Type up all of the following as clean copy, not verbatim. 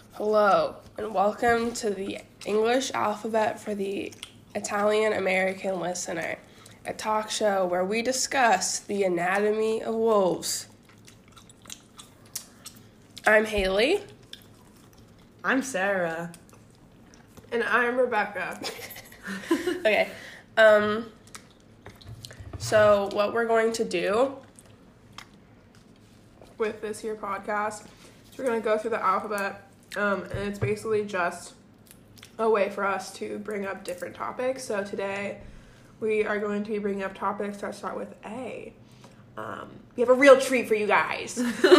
Hello, and welcome to the English alphabet for the Italian American listener, a talk show where we discuss the anatomy of wolves. I'm Haley. I'm Sarah. And I'm Rebecca. Okay, so what we're going to do With this here podcast, we're going to go through the alphabet, and it's basically just a way for us to bring up different topics. So today, we are going to be bringing up topics that start with A. We have a real treat for you guys.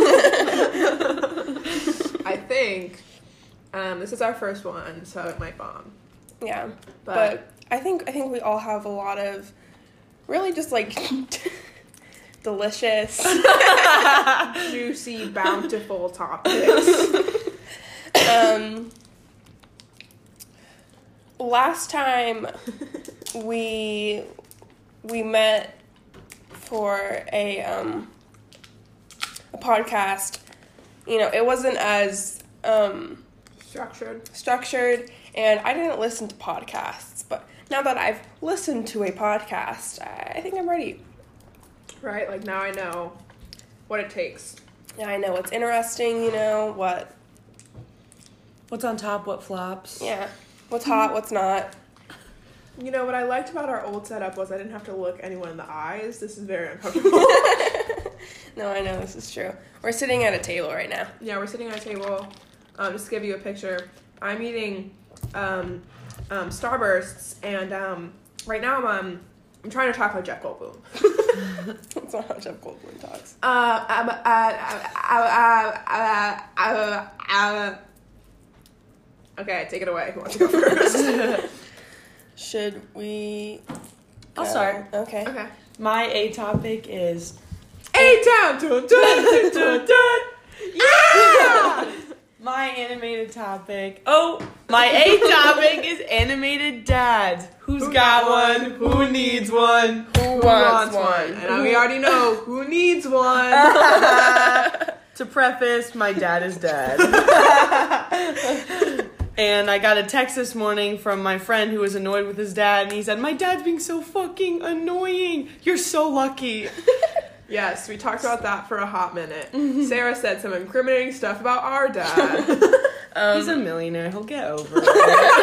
I think this is our first one, so it might bomb. Yeah, but I think we all have a lot of really just like delicious, Juicy, bountiful topics. Last time we met for a podcast, it wasn't as structured, and I didn't listen to podcasts, but now that I've listened to a podcast, I think I'm ready. Right? Like, now I know what it takes. Yeah, I know what's interesting, What's on top, what flops? Yeah, what's hot, what's not. What I liked about our old setup was I didn't have to look anyone in the eyes. This is very uncomfortable. No, I know, this is true. We're sitting at a table right now. Yeah, we're sitting at a table. Just to give you a picture, I'm eating Starbursts, and right now I'm trying to talk like Jeff Goldblum. That's not how Jeff Goldblum talks. Okay, take it away. Who wants to go first? Should we I'll go? start. Okay. Okay. My A topic is A-Town! Dun, dun, dun, dun. Yeah! my animated topic. My A topic is animated dads. Who's got one? Who needs one? Who wants one? And we already know who needs one. To preface, my dad is dead. And I got a text this morning from my friend who was annoyed with his dad, and he said, "My dad's being so fucking annoying. You're so lucky." Yes, we talked about that for a hot minute. Sarah said some incriminating stuff about our dad. He's a millionaire. He'll get over it.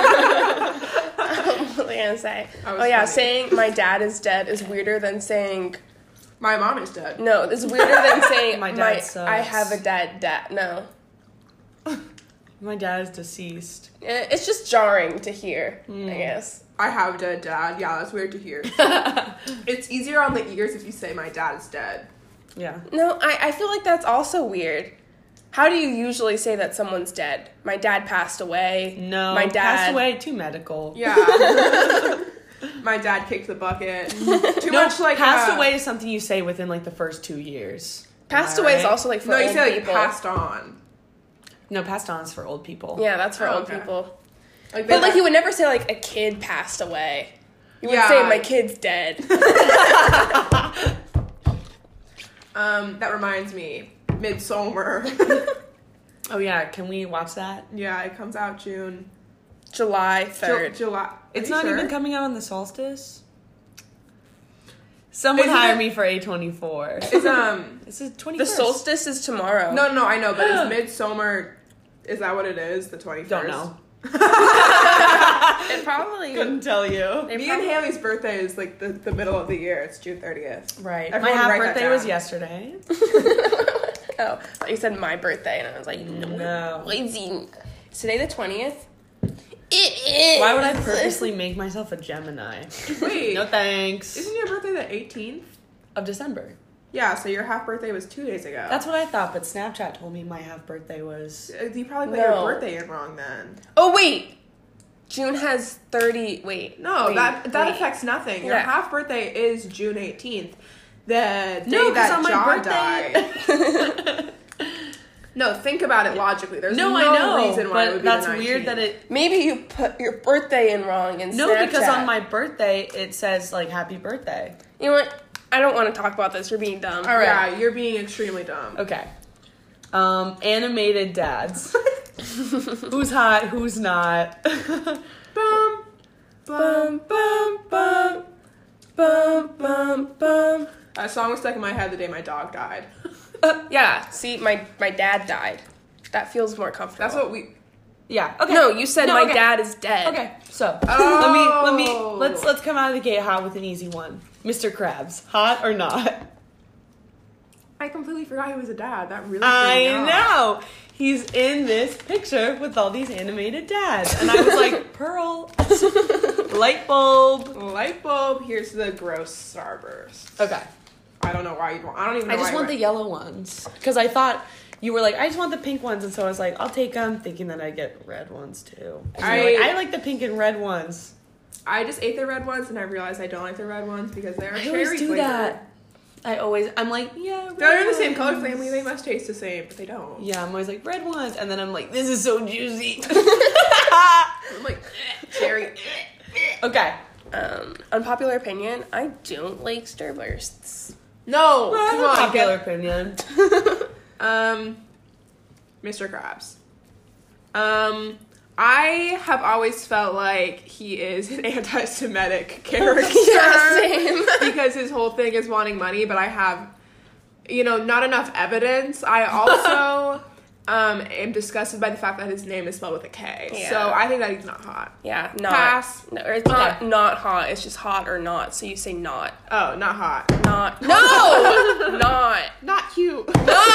What was I gonna say? That was Oh yeah, funny. saying my dad is dead is weirder than saying My mom is dead. no. It's weirder than saying My dad sucks. I have a dad. No, My dad is deceased. it's just jarring to hear. I guess. I have a dead dad. Yeah, that's weird to hear. It's easier on the ears if you say my dad is dead. Yeah. No, I feel like that's also weird. How do you usually say that someone's dead? My dad passed away. No, my dad passed away. Too medical. Yeah. My dad kicked the bucket. Too much like passed away is something you say within like the first 2 years. Passed Am I away is right? also like for No, you old say like people. passed on. No, passed on is for old people. Yeah, that's for Oh, old okay. people. Like But like you would never say like a kid passed away. You would Yeah. say my kid's dead. That reminds me, Midsummer. Oh yeah, can we watch that? Yeah, it comes out June. July 3rd. July. It's Are you not sure? even coming out on the solstice. Someone Isn't hire it- me for A24. It's This is 21st. The solstice is tomorrow. No, I know, but is Midsummer? Is that what it is? The 21st. Don't know. It probably Couldn't tell you. Me and Haley's birthday is like the middle of the year. It's June 30th. Right. Everyone My half write that birthday was down. yesterday. Oh, I thought you said my birthday, and I was like, No. Lazy. Is today the 20th? It is. Why would I purposely make myself a Gemini? Wait, No thanks. isn't your birthday the 18th? Of December. Yeah, so your half birthday was 2 days ago. That's what I thought, but Snapchat told me my half birthday was. You probably put No. your birthday in wrong then. Oh wait, June has 30. Wait. No, wait, that wait. affects nothing. Your Yeah. half birthday is June 18th. The day No, 'cause that on my John birthday- died. No, think about it logically. There's No, no I know, reason why it but would be that's the 19th. weird that it. Maybe you put your birthday in wrong in No, Snapchat. because on my birthday it says like happy birthday. You know what? I don't want to talk about this. You're being dumb. All right. Yeah, you're being extremely dumb. Okay. Animated dads. Who's hot? Who's not? Bum, bum, bum, bum, bum, bum, bum. That song was stuck in my head the day my dog died. Yeah, see, my dad died. That feels more comfortable. That's what we. Yeah. Okay. No, you said my okay. dad is dead. Okay. So Oh. let's come out of the gate hot with an easy one. Mr. Krabs, hot or not? I completely forgot he was a dad. That really. I threw me off. know. He's in this picture with all these animated dads, and I was like, Pearl, light bulb. Light bulb. Here's the gross starburst. Okay. I don't know why you. I don't even know. I just why want the yellow ones because I thought you were like, I just want the pink ones, and so I was like, I'll take them, thinking that I'd get red ones too. And I like the pink and red ones. I just ate the red ones, and I realized I don't like the red ones because they're I cherry always do flavored. that. I'm like, yeah. They're in the red same color ones. family. They must taste the same, but they don't. Yeah, I'm always like red ones, and then I'm like, this is so juicy. I'm like cherry. Okay. Unpopular opinion, I don't like Starbursts. No, Well, come that's a on, popular opinion. Mr. Krabs. I have always felt like he is an anti-Semitic character. Yeah, same. Because his whole thing is wanting money, but I have, not enough evidence. I also am disgusted by the fact that his name is spelled with a K. Yeah. So I think that he's not hot. Yeah, not. Pass. No, it's not hot. It's just hot or not. So you say not. Oh, not hot. Not. No! Not. Not cute.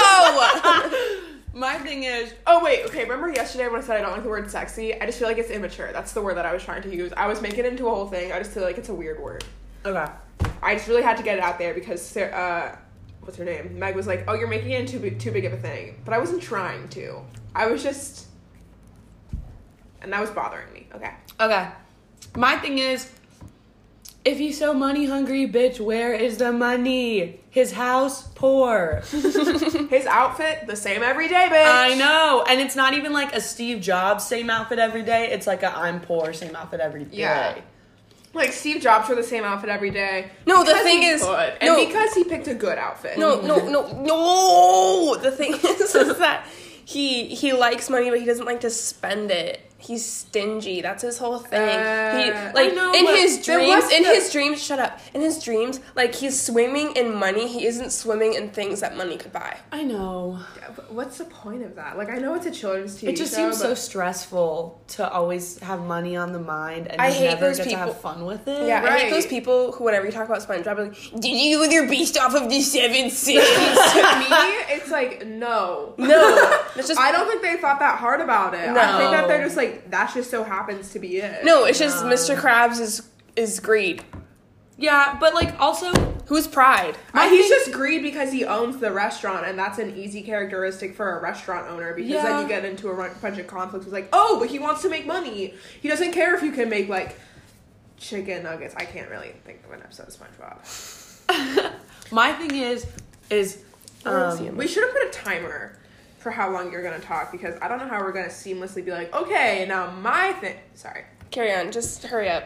No! My thing is, Oh, wait, okay, remember yesterday when I said I don't like the word sexy? I just feel like it's immature. That's the word that I was trying to use. I was making it into a whole thing. I just feel like it's a weird word. okay. I just really had to get it out there because, what's her name? Meg was like, oh, you're making it too big of a thing. But I wasn't trying to. I was just... And that was bothering me. Okay. Okay. My thing is, if he's so money hungry, bitch, where is the money? His house, poor. His outfit, the same every day, bitch. I know. And it's not even like a Steve Jobs same outfit every day. It's like a I'm poor same outfit every day. Yeah. Like, Steve Jobs wore the same outfit every day. No, the because thing he is... could, no. and because he picked a good outfit. No. The thing is that he likes money, but he doesn't like to spend it. He's stingy. That's his whole thing. I know, in but his there dreams, was his dreams, shut up. In his dreams, like he's swimming in money. He isn't swimming in things that money could buy. I know. Yeah, but what's the point of that? Like, I know it's a children's TV It just show, seems so but- stressful to always have money on the mind and I just hate never those get to people. have fun with it. Yeah, I Right. hate those people who, whenever you talk about SpongeBob, are like, did you with your beast off of the 7 sins? To me, it's like, no. No, it's just I don't think they thought that hard about it. No. I think that they're just like, that just so happens to be it. no. It's just Mr. Krabs is greed. Yeah, but like also, Who's pride? He's just greed because he owns the restaurant, and that's an easy characteristic for a restaurant owner because then Yeah. you get into a bunch of conflicts with like, oh, but he wants to make money. He doesn't care if you can make like chicken nuggets. I can't really think of an episode of SpongeBob. my thing is We should have put a timer for how long you're gonna talk because I don't know how we're gonna seamlessly be like, okay, now my thing. Sorry. Carry on. Just hurry up.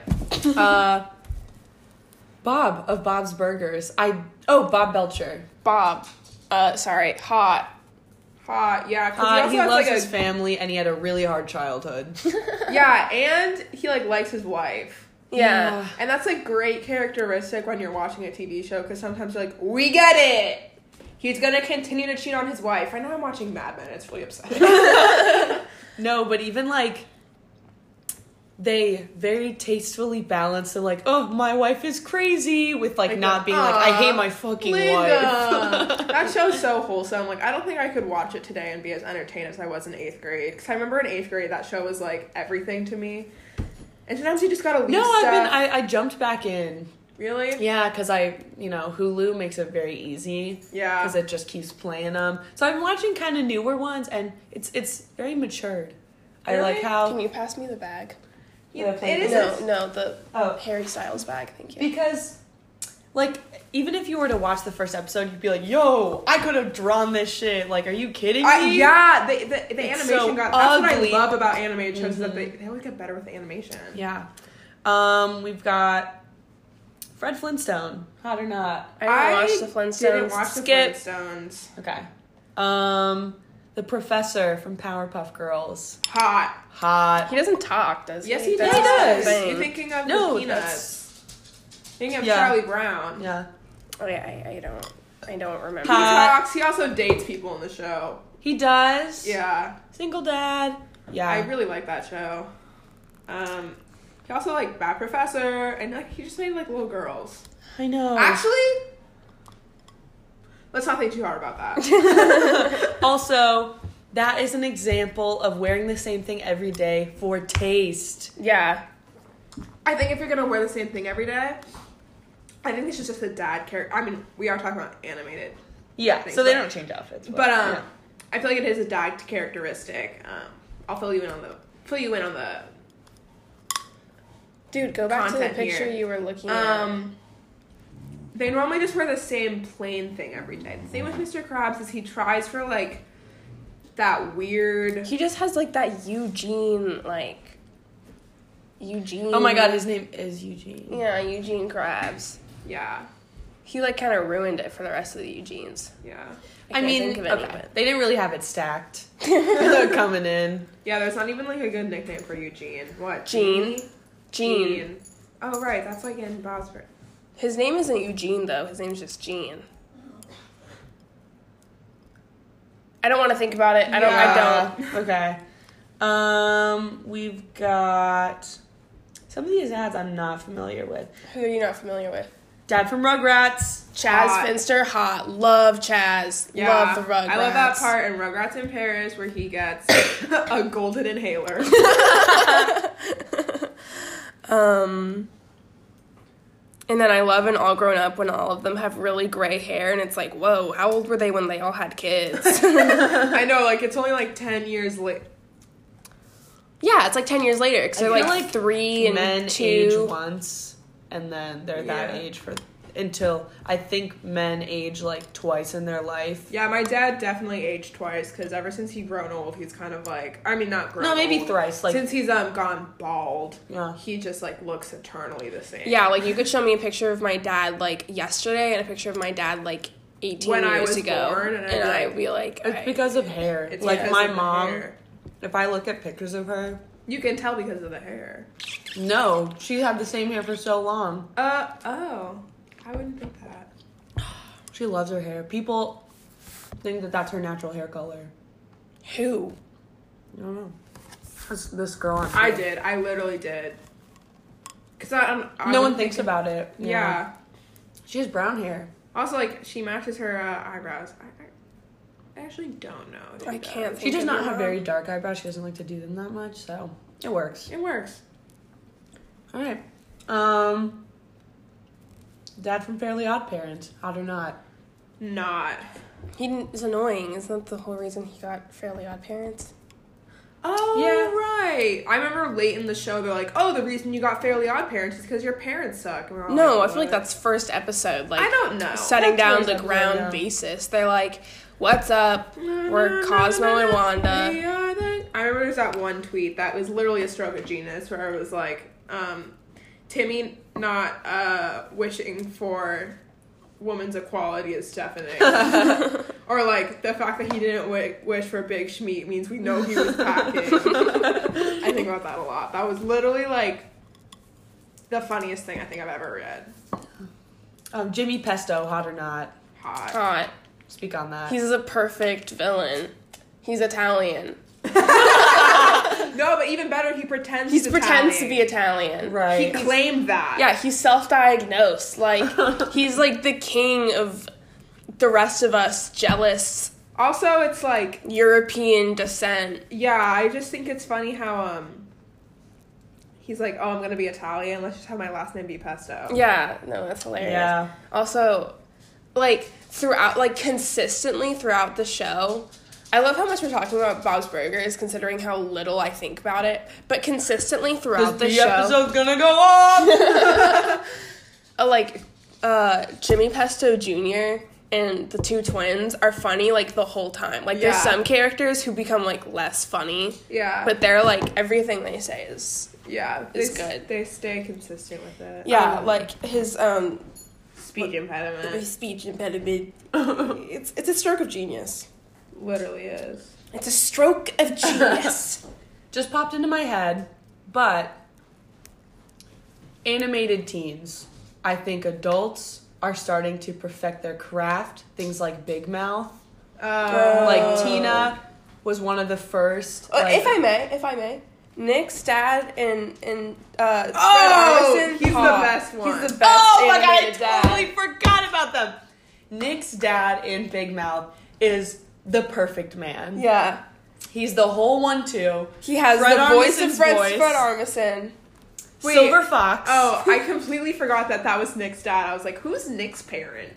Bob of Bob's Burgers. Bob Belcher. Bob. Sorry. Hot. Hot, yeah. 'Cause he also He has, loves like, his family and he had a really hard childhood. Yeah, and he like likes his wife. Yeah. And that's like great characteristic when you're watching a TV show because sometimes you're like, we get it. He's gonna continue to cheat on his wife. I know I'm watching Mad Men. It's really upsetting. No, but even like they very tastefully balance the like, oh, my wife is crazy with like not being like, I hate my fucking wife. That show's so wholesome. Like, I don't think I could watch it today and be as entertained as I was in 8th grade. Because I remember in 8th grade, that show was like everything to me. And sometimes you just gotta leave No, stuff. I jumped back in. Really? Yeah, because Hulu makes it very easy. Yeah. Because it just keeps playing them. So I'm watching kind of newer ones, and it's very matured. I Really? like how Can you pass me the bag? It is. No, the Oh. Harry Styles bag. Thank you. because, like, even if you were to watch the first episode, you'd be like, "Yo, I could have drawn this shit." Like, are you kidding me? Yeah, the It's animation so got. That's ugly. what I love about animated shows is that they always get better with the animation. Yeah. We've got Fred Flintstone. Hot or not? I didn't watch the Flintstones. Didn't watch Skip. the Flintstones. Okay. The professor from Powerpuff Girls. Hot. He doesn't talk, does he? Yes, he That's does. the thing. You're thinking of No, the Peanuts. that's... Thinking of Yeah. Charlie Brown. Yeah. Oh yeah, I don't remember. He Hot. talks. He also dates people in the show. He does. Yeah. Single dad. Yeah. I really like that show. He also like Bad Professor, and like he just made like little girls. I know. Actually, let's not think too hard about that. Also, that is an example of wearing the same thing every day for taste. Yeah. I think if you're gonna wear the same thing every day, I think this is just a dad character. I mean, we are talking about animated, Yeah, things, so they but- don't change outfits. but yeah. I feel like it is a dad characteristic. I'll fill you in on the Dude, go back to the Content picture here. you were looking at. They normally just wear the same plain thing every day. The same with Mr. Krabs is he tries for like that weird. He just has like that Eugene. Oh my god, his name is Eugene. Yeah, Eugene Krabs. Yeah, He like kind of ruined it for the rest of the Eugenes. yeah, I can't mean, think of any, okay. but- They didn't really have it stacked. They're coming in. yeah. There's not even like a good nickname for Eugene. What? Gene. Gene. Oh right, that's like in Bob's Burgers. His name isn't Eugene though. His name's just Gene. I don't want to think about it. I don't. Okay. We've got some of these ads I'm not familiar with. Who are you not familiar with? Dad from Rugrats. Chaz Hot. Finster, hot. Love Chaz. Yeah, Love the Rugrats. I love that part in Rugrats in Paris where he gets a golden inhaler. And then I love in All Grown Up when all of them have really gray hair, and it's like, whoa, how old were they when they all had kids? I know, like it's only like 10 years late. Yeah, it's like 10 years later, because they're feel like, like 3 and Men 2. age once, and then they're that Yeah. age for until I think men age like twice in their life. Yeah, my dad definitely aged twice because ever since he's grown old, he's kind of like, I mean, not grown No, maybe old. thrice. Like Since he's gone bald, Yeah. he just like looks eternally the same. Yeah, like you could show me a picture of my dad like yesterday and a picture of my dad like 18 When I years was ago. born, and I'd be I'd like- be like, it's because of hair. It's Like because my of the mom, hair. if I look at pictures of her, You can tell because of the hair. no, she had the same hair for so long. Oh. I wouldn't think that. She loves her hair. People think that that's her natural hair color. who? I don't know. This girl on I did. I literally did. Because I No one would thinks think- about it. Yeah. She has brown hair. Also, like, she matches her eyebrows. I actually don't know. if I she can't does. She does of not your have mom. very dark eyebrows. She doesn't like to do them that much, so it works. It works. All right. Dad from Fairly Odd Parents. Hot or not? Not. He is annoying. Isn't that the whole reason he got Fairly Odd Parents? Oh, Yeah. right. I remember late in the show, they're like, oh, the reason you got Fairly Odd Parents is because your parents suck. And we're all No, I like, feel like "What?" that's first episode. Like I don't know. setting That's down first the episode, ground yeah. basis. They're like, "What's up? We're Cosmo and Wanda." We are the- I remember there's that one tweet that was literally a stroke of genius where it was like, Timmy not wishing for woman's equality as Stephanie. Or like the fact that he didn't wish for Big Schmeat means we know he was packing. I think about that a lot. That was literally like the funniest thing I think I've ever read. Jimmy Pesto. Hot or not? Hot. Hot. Speak on that. He's a perfect villain. He's Italian. No, but even better, he pretends He he's pretends to Italian. be Italian. He right. claimed that. Yeah, he's self-diagnosed. Like he's like the king of the rest of us jealous Also, it's like, European descent. yeah, I just think it's funny how he's like, oh, I'm gonna be Italian. Let's just have my last name be Pesto. Yeah, no, that's hilarious. Yeah. Also, like throughout, like consistently throughout the show, I love how much we're talking about Bob's Burgers, considering how little I think about it. But consistently throughout the show, episode's gonna go off. Jimmy Pesto Jr. and the two twins are funny like the whole time. Like there's Yeah. some characters who become like less funny, Yeah, but they're like everything they say is yeah, it's good. They stay consistent with it. yeah. Like his Speech impediment speech impediment. It's a stroke of genius. literally is. It's a stroke of genius. Just popped into my head, but animated teens. I think adults are starting to perfect their craft. Things like Big Mouth. Like Tina was one of the first. If I may. Nick's dad and Fred Armisen. He's the best one. He's the best my god, I animated dad. totally forgot about them. Nick's dad in Big Mouth is the perfect man. Yeah. He's the whole 1-2. He has Fred the voice Armisen's of Fred voice. Armisen. Wait. Silver Fox. Oh, I completely forgot that was Nick's dad. I was like, who's Nick's parent?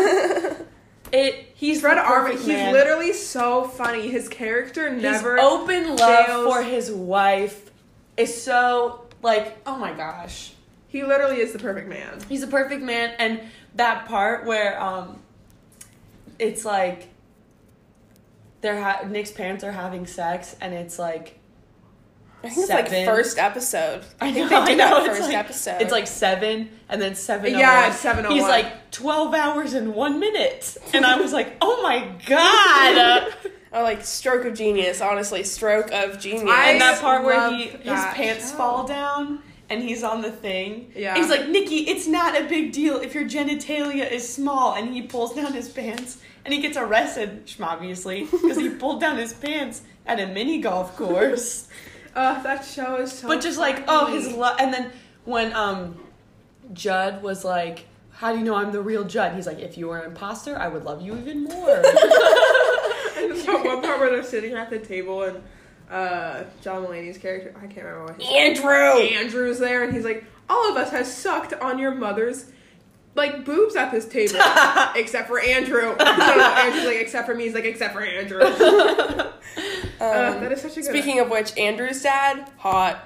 He's Fred the Armisen. perfect He's man. literally so funny. His character never. His open love fails. for his wife is so, like, oh my gosh. He literally is the perfect man. He's a perfect man. And that part where it's like Nick's parents are having sex and it's like I think 7. it's like first episode. I think know, they did I know. that It's first like, episode. It's like 7 and then 7:01. Yeah, 7:01. He's like 12 hours and 1 minute. And I was like, oh my god. Oh, like stroke of genius, honestly, stroke of genius. And that part where love his that pants show. fall down and he's on the thing. Yeah. He's like, Nikki, it's not a big deal if your genitalia is small. And he pulls down his pants and he gets arrested, obviously, because he pulled down his pants at a mini golf course. That show is so. But just like, and then when Judd was like, how do you know I'm the real Judd? He's like, if you were an imposter, I would love you even more. And there's that one part where they're sitting at the table and John Mulaney's character, I can't remember what Andrew's there, and he's like, all of us has sucked on your mother's like boobs at this table, except for Andrew. No, Andrew's like, except for me. He's like, except for Andrew. That is such a good. Speaking of which, Andrew's dad, hot.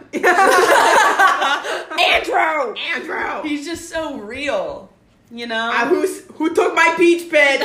Andrew. He's just so real, you know? Who took my peach pit?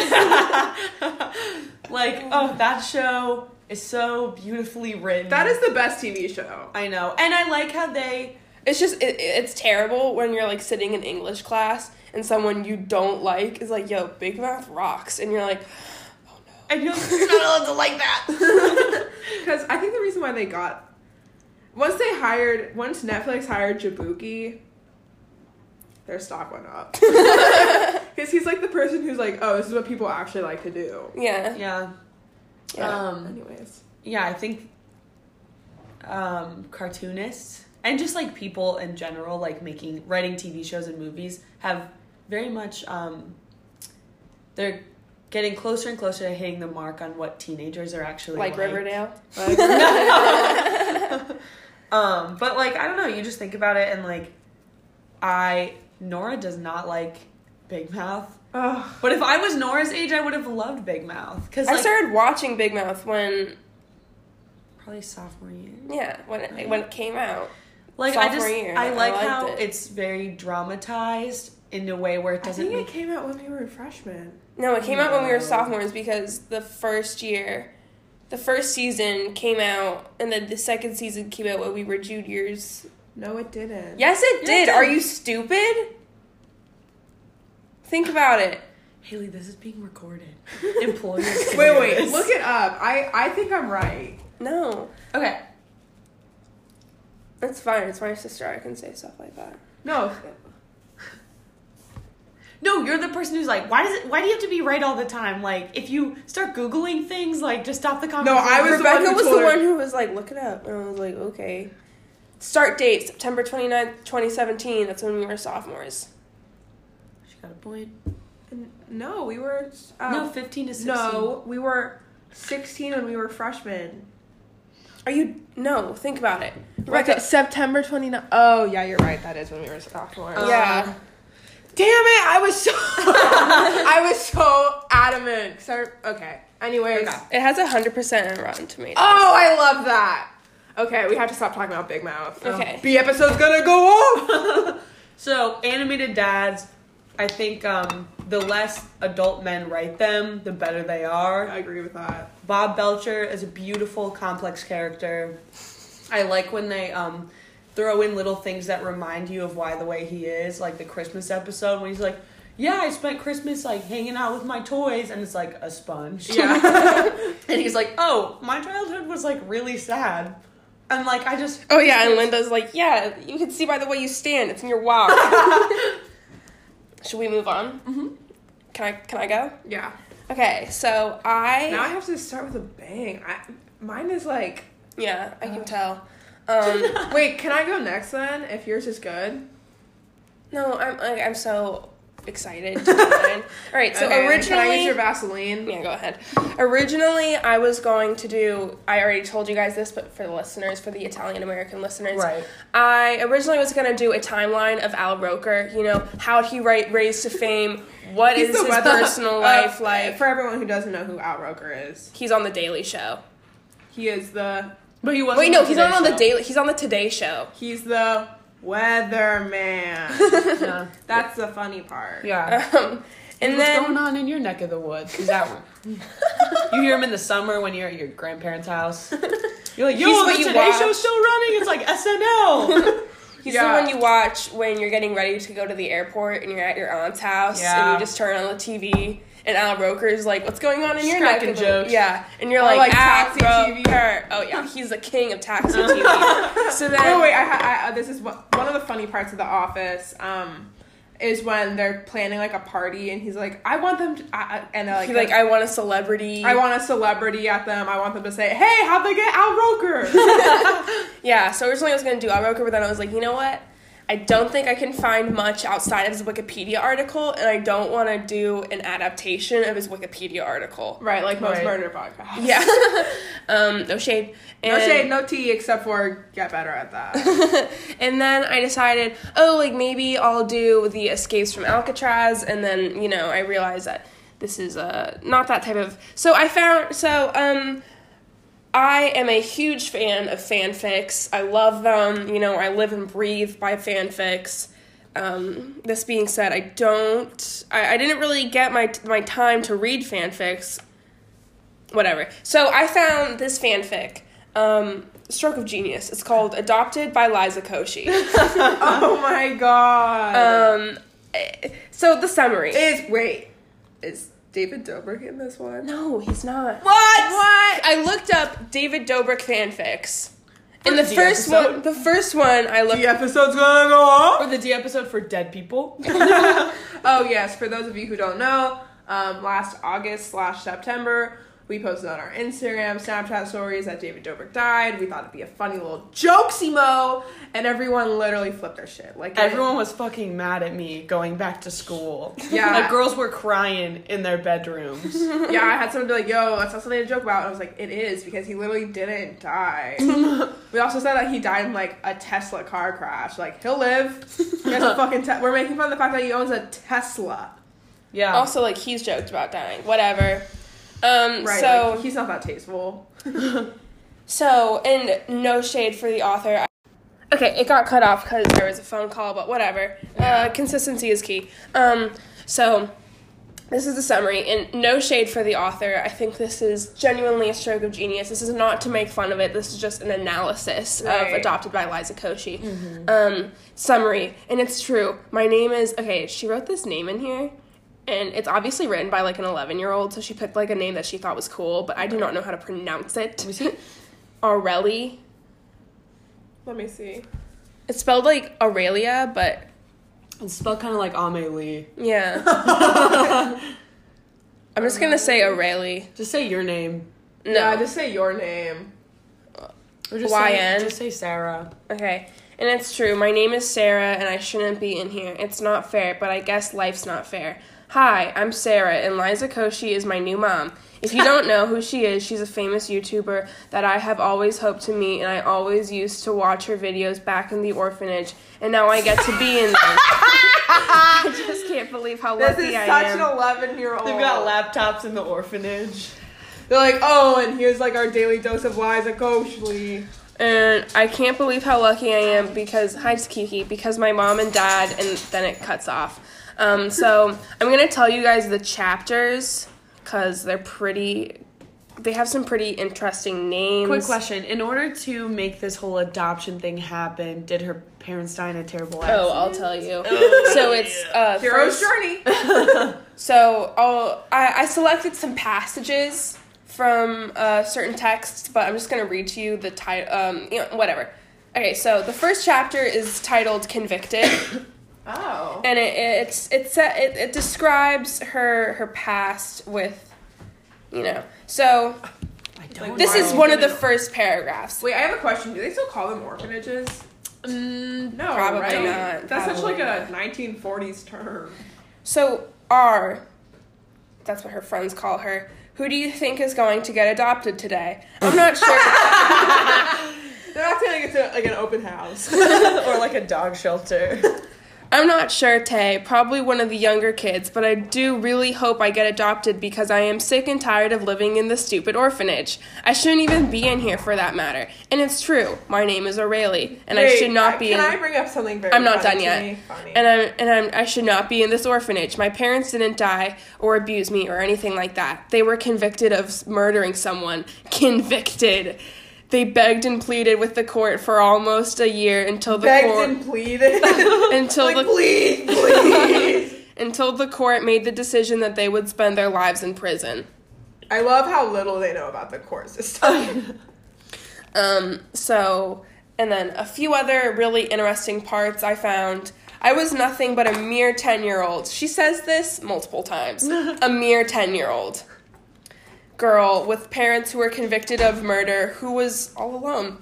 Like, that show is so beautifully written. That is the best TV show. I know. And I like how they... It's just, it's terrible when you're like sitting in English class and someone you don't like is like, yo, Big Mouth rocks. And you're like, oh no. And you're not allowed to like that. Because I think the reason why they got... Once Netflix hired Jabuki, their stock went up. Because he's like the person who's like, oh, this is what people actually like to do. Yeah. Yeah. Anyways. Yeah, I think cartoonists and just like people in general, like writing TV shows and movies have very much, they're getting closer and closer to hitting the mark on what teenagers are actually like. Riverdale. But like, I don't know, you just think about it and like, Nora does not like Big Mouth. Ugh. But if I was Nora's age, I would have loved Big Mouth. Cause I started watching Big Mouth when... Probably sophomore year. Yeah, when it came out. Like, Sophomore year. I like liked how it. it's very dramatized in a way where it I doesn't think it came out when we were freshmen. No, it came out when we were No. sophomores because the first season came out, and then the second season came out when we were juniors. No, it didn't. Yes, it Yeah, did. it did. Are you stupid? Think about it. Haley, this is being recorded. Employers. can Wait, hear this. look it up. I think I'm right. No. Okay. That's fine. It's my sister. I can say stuff like that. No. No, you're the person who's like, why do you have to be right all the time? Like, if you start Googling things, like, just stop the conversation. I was the one Rebecca who was told the her- one who was like, look it up. And I was like, okay. Start date, September 29th, 2017. That's when we were sophomores. She got a point. No, we were... No, 15 to 16. No, we were 16 when we were freshmen. No, think about it. Rebecca, September 29th. Oh, yeah, you're right. That is when we were sophomores. Yeah. Damn it! I was so... I was so adamant. Okay. Anyways. Okay. It has 100% on Rotten Tomatoes. Oh, I love that. Okay, we have to stop talking about Big Mouth. Okay. B episode's gonna go off. So, animated dads, I think the less adult men write them, the better they are. I agree with that. Bob Belcher is a beautiful, complex character. I like when they throw in little things that remind you of why the way he is, like the Christmas episode when he's like, yeah, I spent Christmas, like, hanging out with my toys, and it's like, a sponge. Yeah. And he's like, oh, my childhood was, like, really sad. And, like, I just... Oh, yeah, and Linda's like, yeah, you can see by the way you stand. It's in your walk. Should we move on? Mm-hmm. Can I go? Yeah. Okay, so Now I have to start with a bang. Mine is like... Yeah, I can tell. Wait, can I go next then, if yours is good? No, I'm so excited to do mine. All right, so Okay, originally... Can I use your Vaseline? Yeah, go ahead. Originally, I was going to do... I already told you guys this, but for the listeners, for the Italian-American listeners... Right. I originally was going to do a timeline of Al Roker. You know, how'd he raise to fame? What is his personal life like? For everyone who doesn't know who Al Roker is, He's on The Daily Show. he is the... But he wasn't Wait, no, on he's Today not on Show. The Daily... He's on The Today Show. He's the weatherman. Yeah. That's the funny part. Yeah. And What's then... going on in your neck of the woods? Is that you hear him in the summer when you're at your grandparents' house? You're like, yo, He's the what you Today watch. Show's still running. It's like SNL. He's Yeah. the one you watch when you're getting ready to go to the airport and you're at your aunt's house Yeah. and you just turn on the TV and Al Roker's like, what's going on in your neck cracking of the jokes. Yeah. And you're Or like, like Al Taxi TV. Roker. Oh, yeah. He's the king of Taxi TV. So then... Oh wait, this is one of the funny parts of The Office. Is when they're planning like a party and he's like, I want them to, and they're like, He's like, I want a celebrity. I want a celebrity at them. I want them to say, hey, how'd they get Al Roker? Yeah, so originally I was going to do Al Roker, but then I was like, you know what? I don't think I can find much outside of his Wikipedia article, and I don't want to do an adaptation of his Wikipedia article. Right, like most Right. murder podcasts. Yeah. No shade. No shade, no tea, except for get better at that. And then I decided, maybe I'll do the Escapes from Alcatraz, and then, I realized that this is not that type of... I am a huge fan of fanfics. I love them. I live and breathe by fanfics. This being said, I didn't really get my time to read fanfics. Whatever. So I found this fanfic. Stroke of genius. It's called Adopted by Liza Koshy. Oh my god. So the summary. Is David Dobrik in this one? No, he's not. What? I looked up David Dobrik fanfics. And For the the first one I looked The episode's gonna go off? Or the D episode for dead people. Oh yes, for those of you who don't know, last August/September, we posted on our Instagram, Snapchat stories that David Dobrik died. We thought it'd be a funny little jokesy-mo, and everyone literally flipped their shit. Like Everyone was fucking mad at me going back to school. Yeah. Like, girls were crying in their bedrooms. Yeah, I had someone be like, yo, that's not something to joke about. And I was like, it is, because he literally didn't die. We also said that he died in, like, a Tesla car crash. Like, he'll live. He has a fucking we're making fun of the fact that he owns a Tesla. Yeah. Also, like, he's joked about dying. Whatever. Right, So, like, he's not that tasteful. and no shade for the author. Okay, it got cut off because there was a phone call, but whatever. Yeah. Consistency is key. So, this is the summary, and no shade for the author. I think this is genuinely a stroke of genius. This is not to make fun of it. This is just an analysis of Right. Adopted by Liza Koshy. Summary, and it's true. My name is... Okay, she wrote this name in here. And it's obviously written by, like, an 11-year-old, so she picked, like, a name that she thought was cool, but I do not know how to pronounce it. Let me see. Aurelie. Let me see. It's spelled, like, Aurelia, but, It's spelled kind of like Amelie. yeah. I'm just gonna say Aurelie. Just say your name. No. Yeah, just say your name. Or just YN. Just say Sarah. Okay. And it's true. My name is Sarah, and I shouldn't be in here. It's not fair, but I guess life's not fair. Hi, I'm Sarah, and Liza Koshy is my new mom. If you don't know who she is, she's a famous YouTuber that I have always hoped to meet, and I always used to watch her videos back in the orphanage, and now I get to be in them. I just can't believe how This lucky is I such am. an 11-year-old. They've got laptops in the orphanage. They're like, oh, and here's like our daily dose of Liza Koshy. And I can't believe how lucky I am because, hi, it's Kiki, because my mom and dad, and then it cuts off. So I'm going to tell you guys the chapters because they're pretty they have some pretty interesting names. Quick question. In order to make this whole adoption thing happen, did her parents die in a terrible accident? Oh, I'll tell you. So it's Hero's journey. So I selected some passages from certain texts, but I'm just gonna read to you the title. Whatever. Okay, so the first chapter is titled "Convicted." Oh. And it describes her past with, So this is one of the first paragraphs. Wait, I have a question. Do they still call them orphanages? No, Probably right? not. That's such Probably like a 1940s term. So R, that's what her friends call her. Who do you think is going to get adopted today? I'm not sure. They're not saying it's like an open house. Or like a dog shelter. I'm not sure, Tay. Probably one of the younger kids, but I do really hope I get adopted because I am sick and tired of living in this stupid orphanage. I shouldn't even be in here for that matter. And it's true. My name is O'Reilly, and I should not be Can I bring up something very I'm not funny done to yet. me? Funny. And I should not be in this orphanage. My parents didn't die or abuse me or anything like that. They were convicted of murdering someone. Convicted. They begged and pleaded with the court for almost a year until the Begged court and pleaded. until like, the please. until the court made the decision that they would spend their lives in prison. I love how little they know about the court system. So, and then a few other really interesting parts I found. I was nothing but a mere 10-year-old. She says this multiple times. A mere 10-year-old girl with parents who were convicted of murder who was all alone.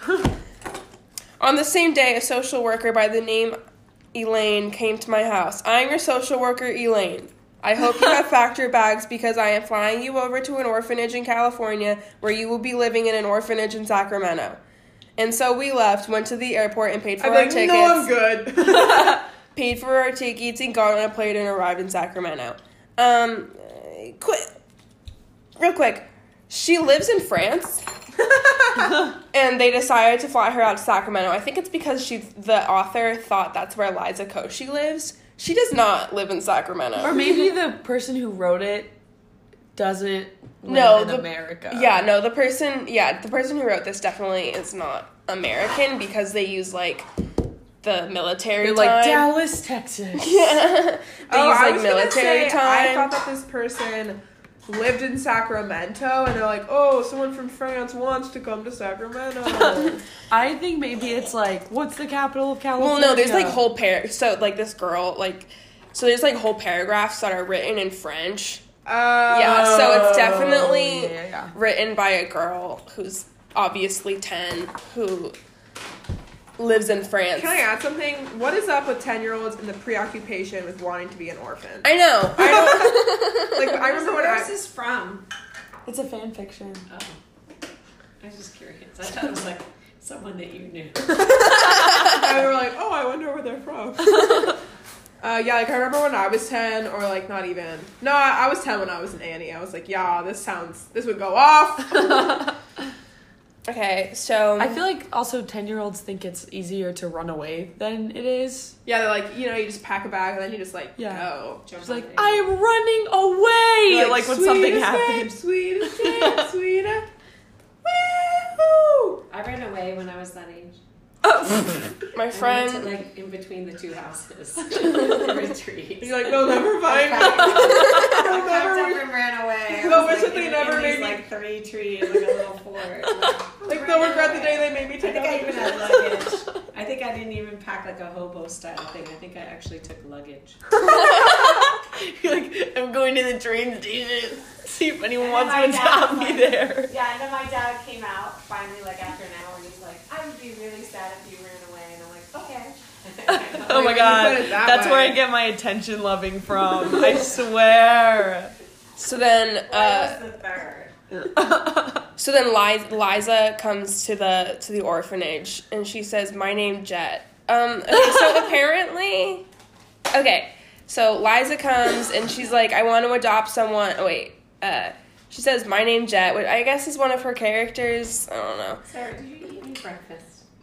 On the same day, a social worker by the name Elaine came to my house. I'm your social worker, Elaine. I hope you have packed your bags because I am flying you over to an orphanage in California where you will be living in an orphanage in Sacramento. And so we left, went to the airport, and paid for our tickets. No, I'm good. Paid for our tickets and got on a plane and arrived in Sacramento. Real quick, she lives in France, and they decided to fly her out to Sacramento. I think it's because the author thought that's where Liza Koshy lives. She does not live in Sacramento. Or maybe the person who wrote it doesn't live in America. Yeah, no, the person who wrote this definitely is not American because they use, like, the military They're time. like, Dallas, Texas. Yeah. They use, like, military time. I thought that this person lived in Sacramento, and they're like, oh, someone from France wants to come to Sacramento. I think maybe it's like, what's the capital of California? Well, no, there's, like, whole this girl, like, so there's, like, whole paragraphs that are written in French. Yeah, so it's definitely written by a girl who's obviously 10, who lives in France. Can I add something? What is up with 10-year-olds and the preoccupation with wanting to be an orphan? I know. I don't... Like, I remember Where is this from? It's a fan fiction. Oh. I was just curious. I thought it was like someone that you knew. And we were like, oh, I wonder where they're from. Yeah, like, I remember when I was 10, or, like, not even. No, I was 10 when I was in Annie. I was like, yeah, this would go off. Okay, so... I feel like also 10-year-olds think it's easier to run away than it is. Yeah, they're like, you just pack a bag, and then you just, like, go. Jump She's on like, it. I am running away! Like when something happens. Sweet escape, sweet. Woo! I ran away when I was that age. My I went to, friend... like, in between the two houses. Retreat. You're like, they'll never find me. I packed up and ran away. No, I but was, something in never these, made me- like 3 trees, like a little fort. Like, they'll regret the day they made me I take think I out even the had luggage. I think I didn't even pack like a hobo style thing. I think I actually took luggage. You're like, I'm going to the train station. See if anyone And wants my to dad stop was me like- there. Yeah, and then my dad came out finally, like after an hour, and he's like, "I would be really sad if you ran away," and I'm like, "Okay." Oh my Like, god, you put it that that's where way. I get my attention loving from. I swear. So then, What was the third? So then Liza comes to the orphanage and she says, "My name Jet." Okay, so apparently, okay, so Liza comes and she's like, "I want to adopt someone." Oh wait, she says, "My name Jet," which I guess is one of her characters. I don't know. Sarah, did you eat any breakfast?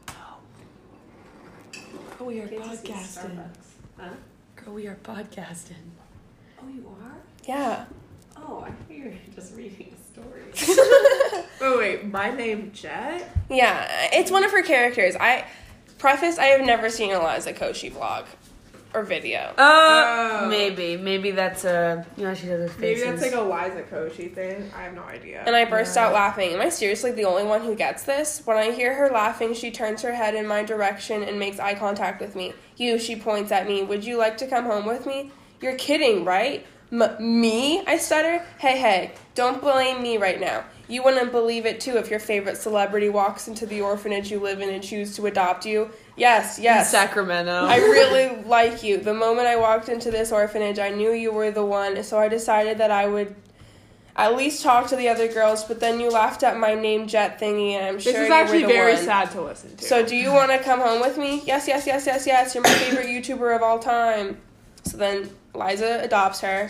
Girl, we are Get to see podcasting. Starbucks. Huh? Girl, we are podcasting. Oh, you are? Yeah. Oh, I thought you were just reading a story. Oh wait, My Name Jet? Yeah, it's one of her characters. I have never seen Eliza Koshy vlog or video. Maybe that's a, she does her faces. Maybe that's like a Liza Koshy thing. I have no idea. And I burst out laughing. Am I seriously the only one who gets this? When I hear her laughing, she turns her head in my direction and makes eye contact with me. You, she points at me. Would you like to come home with me? You're kidding, right? Me? I stutter. Hey, don't blame me right now. You wouldn't believe it, too, if your favorite celebrity walks into the orphanage you live in and chooses to adopt you. Yes. In Sacramento. I really like you. The moment I walked into this orphanage, I knew you were the one, so I decided that I would at least talk to the other girls, but then you laughed at my name Jet thingy, and I'm sure you were the one. This is actually very sad to listen to. So do you want to come home with me? Yes. You're my favorite YouTuber of all time. So then Liza adopts her.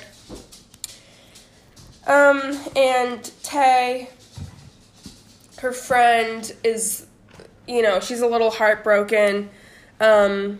And Tay, her friend, is, she's a little heartbroken. And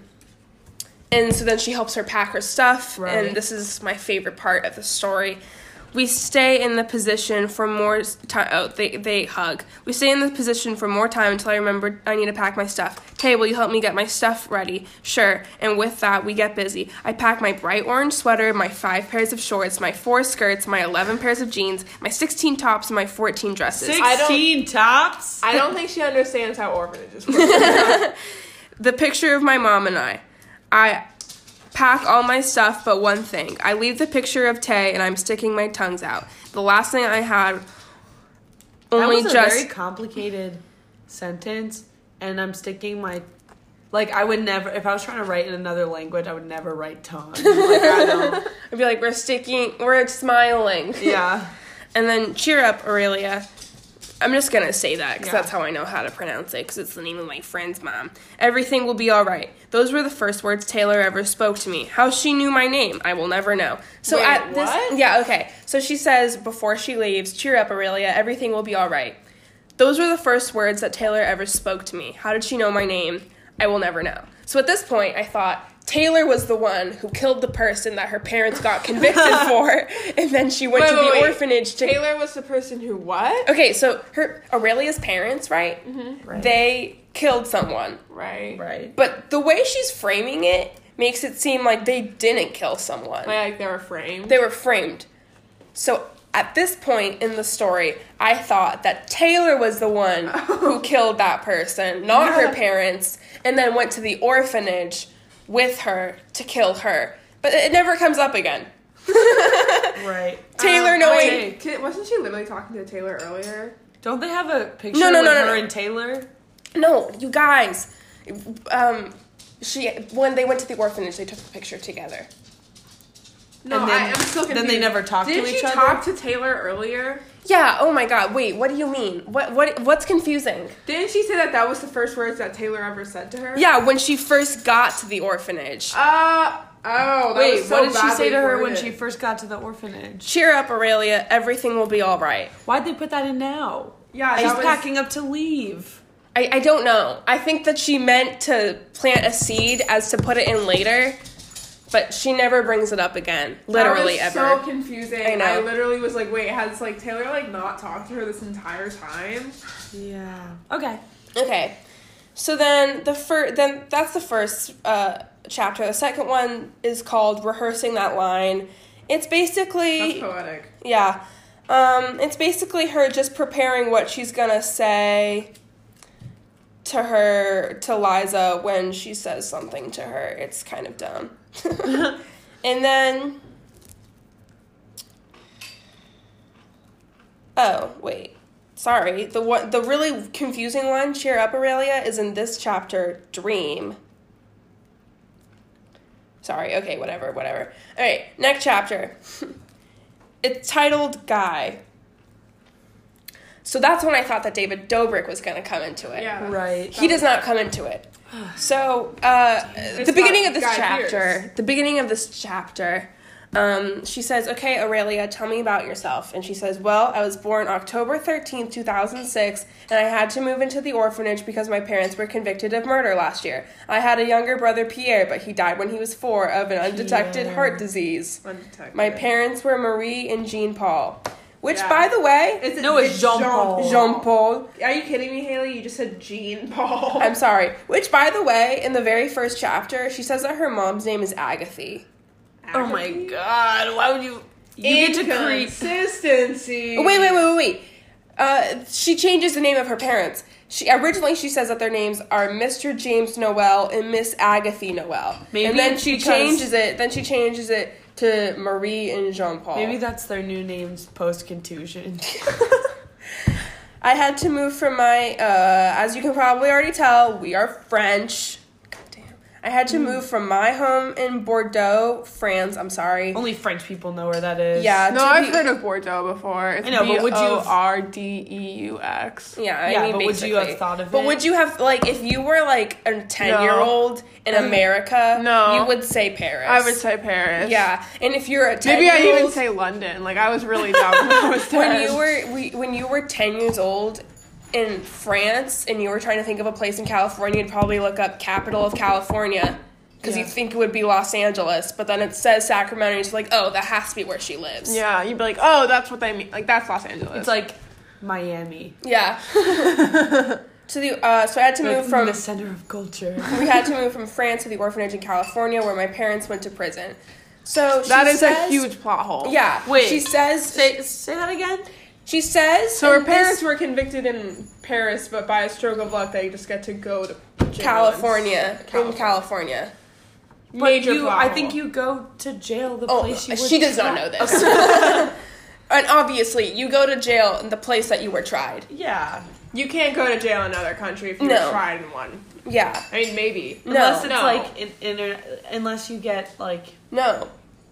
so then she helps her pack her stuff. Right. And this is my favorite part of the story. We stay in the position for more time. Oh, they hug. We stay in the position for more time until I remember I need to pack my stuff. Tay, will you help me get my stuff ready? Sure. And with that, we get busy. I pack my bright orange sweater, my 5 pairs of shorts, my 4 skirts, my 11 pairs of jeans, my 16 tops, and my 14 dresses. 16 tops? I don't think she understands how orphanages work. The picture of my mom and I pack all my stuff but one thing. I leave the picture of Tay and I'm sticking my tongues out. The last thing I had only that was a very complicated sentence, and I'm sticking my, I would never, if I was trying to write in another language, I would never write tongue. I don't. I'd be like, we're smiling. Yeah. And then cheer up, Aurelia. I'm just going to say that because that's how I know how to pronounce it, because it's the name of my friend's mom. Everything will be all right. Those were the first words Taylor ever spoke to me. How she knew my name, I will never know. So Wait, at this, what? Yeah, okay. So she says before she leaves, cheer up, Aurelia. Everything will be all right. Those were the first words that Taylor ever spoke to me. How did she know my name? I will never know. So at this point, I thought Taylor was the one who killed the person that her parents got convicted for, and then she went to the orphanage to... Taylor was the person who what? Okay, so Aurelia's parents, right? Mm-hmm. Right. They killed someone. Right. But the way she's framing it makes it seem like they didn't kill someone. Like they were framed? They were framed. So at this point in the story, I thought that Taylor was the one who killed that person, not her parents, and then went to the orphanage with her to kill her. But it never comes up again. Right. Taylor knowing... Wasn't she literally talking to Taylor earlier? Don't they have a picture No, with her and Taylor? No, you guys. When they went to the orphanage, they took a picture together. No, and then, I'm still confused. Then they never talked to each other? Did she talk to Taylor earlier? Yeah, oh my god, wait, what do you mean? What's confusing? Didn't she say that was the first words that Taylor ever said to her? Yeah, when she first got to the orphanage. Wait, was so what did she say to her when worded. she first got to the orphanage? Cheer up, Aurelia, everything will be alright. Why'd they put that in now? Yeah, She's that was... packing up to leave. I don't know. I think that she meant to plant a seed as to put it in later, but she never brings it up again. Literally, that was ever. so confusing. I know. I literally was like, wait, has Taylor not talked to her this entire time? Yeah. Okay. Okay. So then that's the first chapter. The second one is called Rehearsing That Line. It's basically... That's poetic. Yeah. It's basically her just preparing what she's gonna say to Liza when she says something to her. It's kind of dumb. And then... Oh, wait. Sorry. The really confusing one, Cheer Up, Aurelia, is in this chapter, Dream. Sorry, okay, whatever. Alright, next chapter. It's titled Guy. So that's when I thought that David Dobrik was going to come into it. Yeah. Right. He does not come into it. So, the beginning of this chapter, she says, okay, Aurelia, tell me about yourself. And she says, well, I was born October 13th, 2006, and I had to move into the orphanage because my parents were convicted of murder last year. I had a younger brother, Pierre, but he died when he was 4 of an undetected heart disease. Undetected. My parents were Marie and Jean Paul. Which, Yeah. by the way, It's Jean-Paul. Jean-Paul. Are you kidding me, Haley? You just said Jean Paul. I'm sorry. Which, by the way, in the very first chapter, she says that her mom's name is Agatha. Oh my god, why would you get to create... Inconsistency. Wait. She changes the name of her parents. Originally she says that their names are Mr. James Noel and Miss Agatha Noel. Maybe and then it's she because- changes it to Marie and Jean-Paul. Maybe that's their new names post-contusion. I had to move from my, as you can probably already tell, we are French. God damn. I had to move from my home in Bordeaux, France. I'm sorry. Only French people know where that is. Yeah. No, I've heard of Bordeaux before. It's I know, but would you have- Bordeux? Yeah, Yeah, I mean, but would you basically. have thought of But it? would you have, like, if you were, like, a 10-year-old in America, No. you would say Paris. I would say Paris. Yeah, and if you're a 10 Maybe I'd year even old, say London. Like, I was really dumb when I was 10. when you were 10 years old in France and you were trying to think of a place in California, you'd probably look up capital of California because you think it would be Los Angeles, but then it says Sacramento, and you're just like, oh, that has to be where she lives. Yeah, you'd be like, oh, that's what they mean. Like, that's Los Angeles. It's like Miami. Yeah. So I had to move from the center of culture. we had to move from France to the orphanage in California where my parents went to prison. So that she is says, a huge plot hole. Yeah. Wait, She says. Say that again? She says. So her in parents this- were convicted in Paris, but by a stroke of luck, they just get to go to jail California. in In California. Major But plot I hole. think you go to jail the Oh, place you were she does not tried. know this. And obviously, you go to jail in the place that you were tried. Yeah. You can't go to jail in another country if you're No. tried in one. Yeah. I mean, maybe. No. Unless it's No. like, unless you get like... No.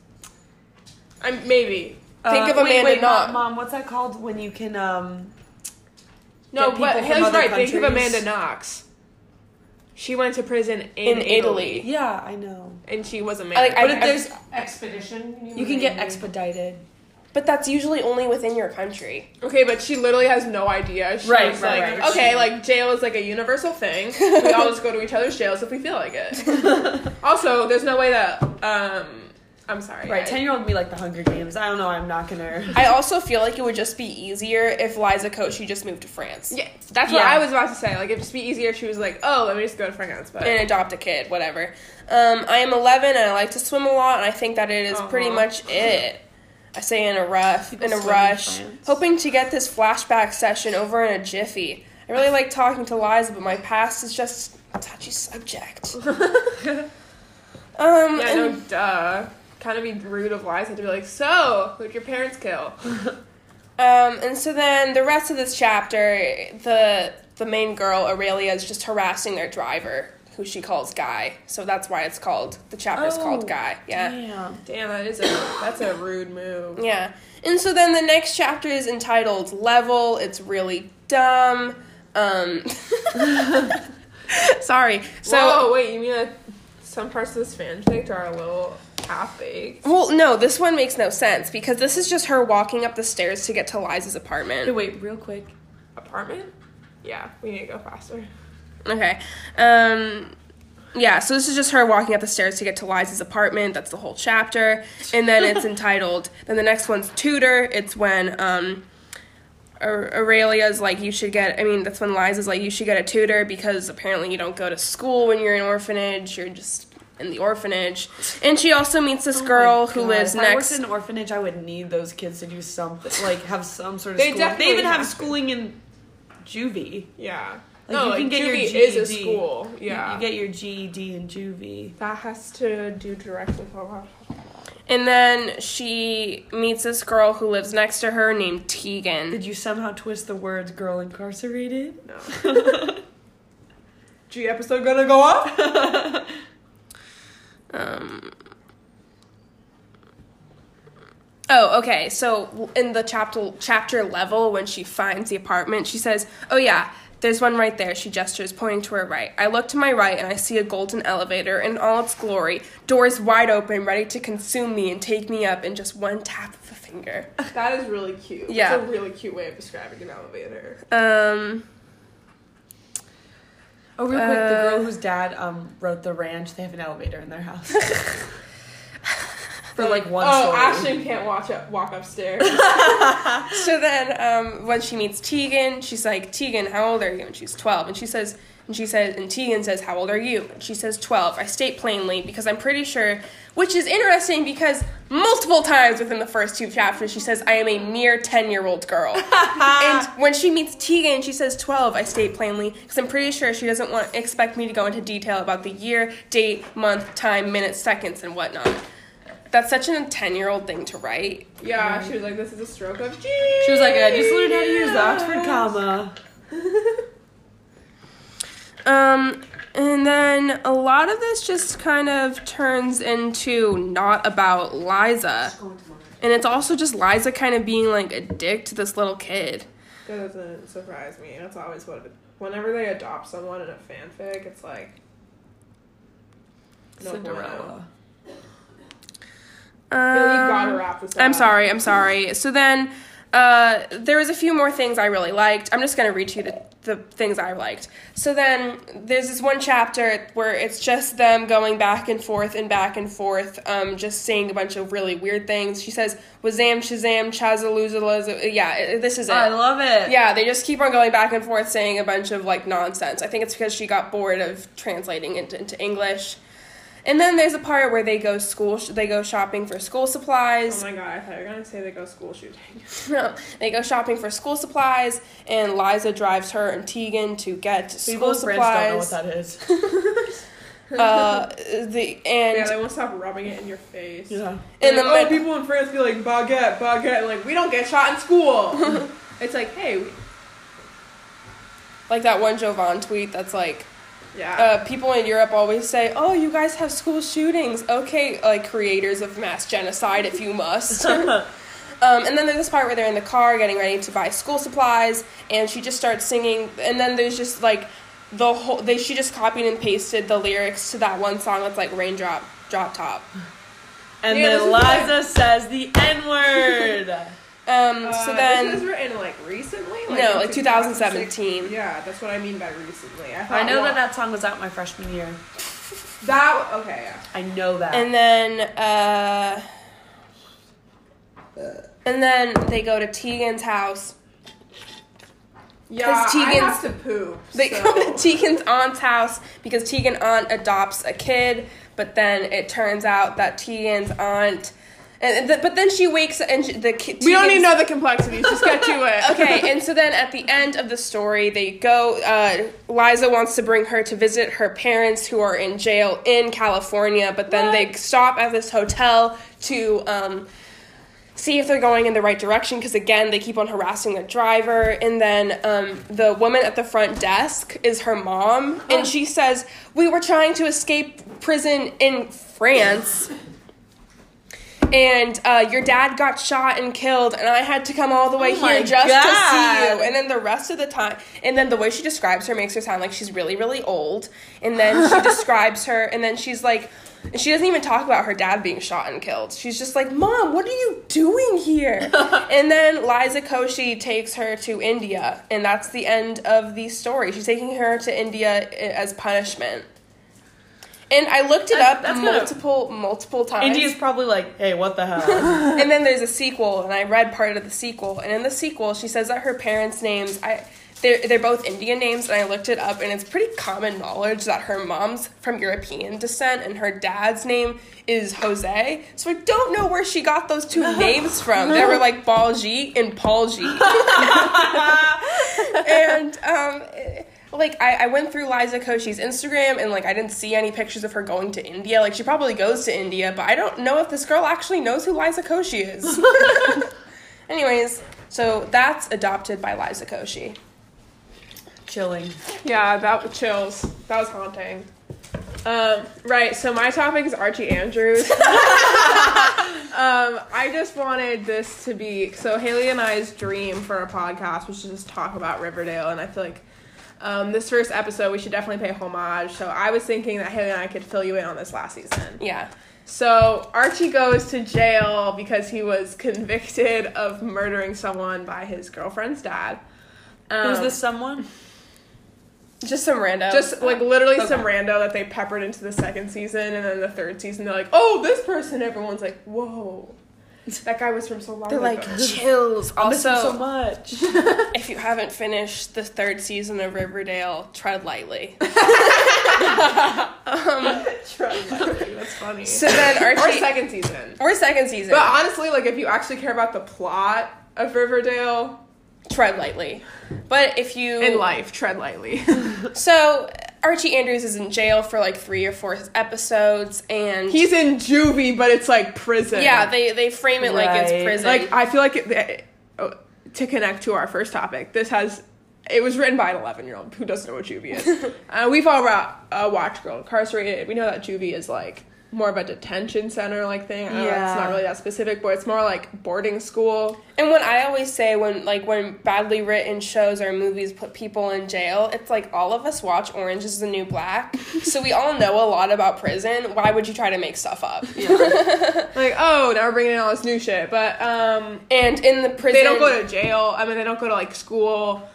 Maybe. Think of wait, Amanda Knox. Mom, what's that called when you can, No, Get people but from Haley's other right. Think of countries. Amanda Knox. She went to prison In in Italy. Yeah, I know. and she was Like, American. But if there's... Expedition. You can get expedited. But that's usually only within your country. Okay, but she literally has no idea. She Right, was right, like, right. okay, like jail is like a universal thing. We all just go to each other's jails if we feel like it. Also, there's no way that I'm sorry. Right, 10-year-old would be like the Hunger Games. I don't know, I'm not gonna... I also feel like it would just be easier if Liza Koshy just moved to France. Yeah, that's what Yeah. I was about to say. Like, it'd just be easier if she was like, oh, let me just go to France. But And adopt a kid, whatever. I am 11 and I like to swim a lot, and I think that it is pretty Uh-huh. much it. I say in a People in a swim in rush, France. hoping to get this flashback session over in a jiffy. I really like talking to Liza, but my past is just a touchy subject. yeah, and- no, duh. Kind of be rude of Liza to be like, so, who'd your parents kill? And so then the rest of this chapter, the main girl Aurelia is just harassing their driver, who she calls Guy. So that's why it's called the chapter's called Guy. Yeah. Damn. Damn, that's a rude move. Yeah. And so then the next chapter is entitled Level. It's really dumb. Sorry. So Whoa, wait, you mean that some parts of this fanfic are a little half-baked? well, no, this one makes no sense because this is just her walking up the stairs to get to Liza's apartment. Hey, wait, real quick. Apartment? Yeah, we need to go faster. Okay. Yeah, so this is just her walking up the stairs to get to Liza's apartment. That's the whole chapter. And then it's entitled, then the next one's Tutor. It's when Aurelia's like, you should get, that's when Liza's like, you should get a tutor because apparently you don't go to school when you're in orphanage. You're just in the orphanage. And she also meets this girl who lives If I next. worked in an orphanage, I would need those kids to do something, like have some sort of They schooling. definitely They even have have to. schooling in juvie. Yeah. Like, no, you can get your juvie is a GED. school. Yeah. You get your GED in juvie. that has to do directly with And then she meets this girl who lives next to her named Tegan. Did you somehow twist the words "girl incarcerated"? No. G episode gonna go up? Oh, okay. So in the chapter level, when she finds the apartment, she says, "Oh yeah, there's one right there." She gestures, pointing to her right. I look to my right, and I see a golden elevator in all its glory, doors wide open, ready to consume me and take me up in just one tap of a finger. That is really cute. Yeah. It's a really cute way of describing an elevator. Oh, real quick, the girl whose dad wrote The Ranch, they have an elevator in their house. For like one Oh, story. Ashley can't walk upstairs. So then, when she meets Tegan, she's like, Tegan, how old are you? And she's 12. And Tegan says, how old are you? And she says, 12. I state plainly because I'm pretty sure, which is interesting because multiple times within the first 2 chapters, she says, I am a mere 10-year-old girl. And when she meets Tegan, she says, 12. I state plainly because I'm pretty sure she doesn't expect me to go into detail about the year, date, month, time, minutes, seconds, and whatnot. That's such a 10-year-old thing to write. Yeah, she was like, this is a stroke of genius. She was like, I just learned how to use the Oxford comma. And then a lot of this just kind of turns into not about Liza. And it's also just Liza kind of being like a dick to this little kid. That doesn't surprise me. That's always whenever they adopt someone in a fanfic, it's like no Cinderella. Billy gotta wrap this up. I'm sorry. So then, there was a few more things I really liked. I'm just going to read to you the things I liked. So then, there's this one chapter where it's just them going back and forth, just saying a bunch of really weird things. She says, Wazam, Shazam, Chazaluzalaza. Yeah, this is it. I love it. Yeah, they just keep on going back and forth saying a bunch of, like, nonsense. I think it's because she got bored of translating into English. And then there's a part where they go shopping for school supplies. Oh my god, I thought you were gonna say they go school shooting. No, they go shopping for school supplies, and Liza drives her and Tegan to get school supplies. People in France don't know what that is. Yeah, they won't stop rubbing it in your face. Yeah. And Like, people in France be like, baguette, and like, we don't get shot in school. It's like, hey. Like that one Jovan tweet that's like, Yeah. people in Europe always say, oh, you guys have school shootings. Okay, like, creators of mass genocide, if you must. And then there's this part where they're in the car getting ready to buy school supplies, and she just starts singing, and then there's just, like, she just copied and pasted the lyrics to that one song that's, like, Raindrop, Drop Top. And Yeah, then Liza says the N-word. So then... This was written, like, recently? No, in like 2017. Yeah, that's what I mean by recently. I know that song was out my freshman year. Okay, yeah. I know that. And then they go to Tegan's house. Yeah, Because I have to poop. They so. go to Tegan's aunt's house because Tegan's aunt adopts a kid, but then it turns out that Tegan's aunt... but then she wakes and We don't need to know the complexities. Just get to it. Okay, and so then at the end of the story, they go. Liza wants to bring her to visit her parents who are in jail in California, but then they stop at this hotel to see if they're going in the right direction because again they keep on harassing the driver. And then the woman at the front desk is her mom, and she says, "We were trying to escape prison in France." And your dad got shot and killed, and I had to come all the way here just to see you. And then the rest of the time, and then the way she describes her makes her sound like she's really, really old. And then she describes her, and then she's like, and she doesn't even talk about her dad being shot and killed. She's just like, Mom, what are you doing here? And then Liza Koshy takes her to India, and that's the end of the story. She's taking her to India as punishment. And I looked it up multiple times. India's probably like, hey, what the hell? And then there's a sequel, and I read part of the sequel. And in the sequel, she says that her parents' names, they're both Indian names, and I looked it up, and it's pretty common knowledge that her mom's from European descent, and her dad's name is Jose. So I don't know where she got those two names from. They were like Balji and Paulji. And, like, I went through Liza Koshy's Instagram, and, like, I didn't see any pictures of her going to India. Like, she probably goes to India, but I don't know if this girl actually knows who Liza Koshy is. Anyways, so that's adopted by Liza Koshy. Chilling. Yeah, that chills. That was haunting. Right, so my topic is Archie Andrews. I just wanted this to be... So Haley and I's dream for a podcast was to just talk about Riverdale, and I feel like this first episode, we should definitely pay homage. So I was thinking that Haley and I could fill you in on this last season. Yeah. So Archie goes to jail because he was convicted of murdering someone by his girlfriend's dad. Who's this someone? Just some rando. Just like literally Okay. some rando that they peppered into the second season, and then the third season they're like, oh, this person. Everyone's like, whoa, that guy was from so long They're ago. like chills. I miss him so Also, much. if you haven't finished the third season of Riverdale, tread lightly. That's funny. So then Or Archie, second season. or second season, But honestly, like if you actually care about the plot of Riverdale tread lightly. But if you in life, tread lightly. So Archie Andrews is in jail for like 3 or 4 episodes, and He's in juvie, but it's like prison. yeah, they frame it like it's Right. prison. Like I feel like to connect to our first topic, it was written by an 11-year-old who doesn't know what juvie is. We've all watched Girl Incarcerated. We know that juvie is like more of a detention center like thing. I know Yeah. it's not really that specific, but it's more like boarding school. And what I always say when badly written shows or movies put people in jail, it's like all of us watch Orange is the New Black, so we all know a lot about prison. Why would you try to make stuff up? Like, oh, now we're bringing in all this new shit. But And in the prison, they don't go to jail. I mean, they don't go to like school.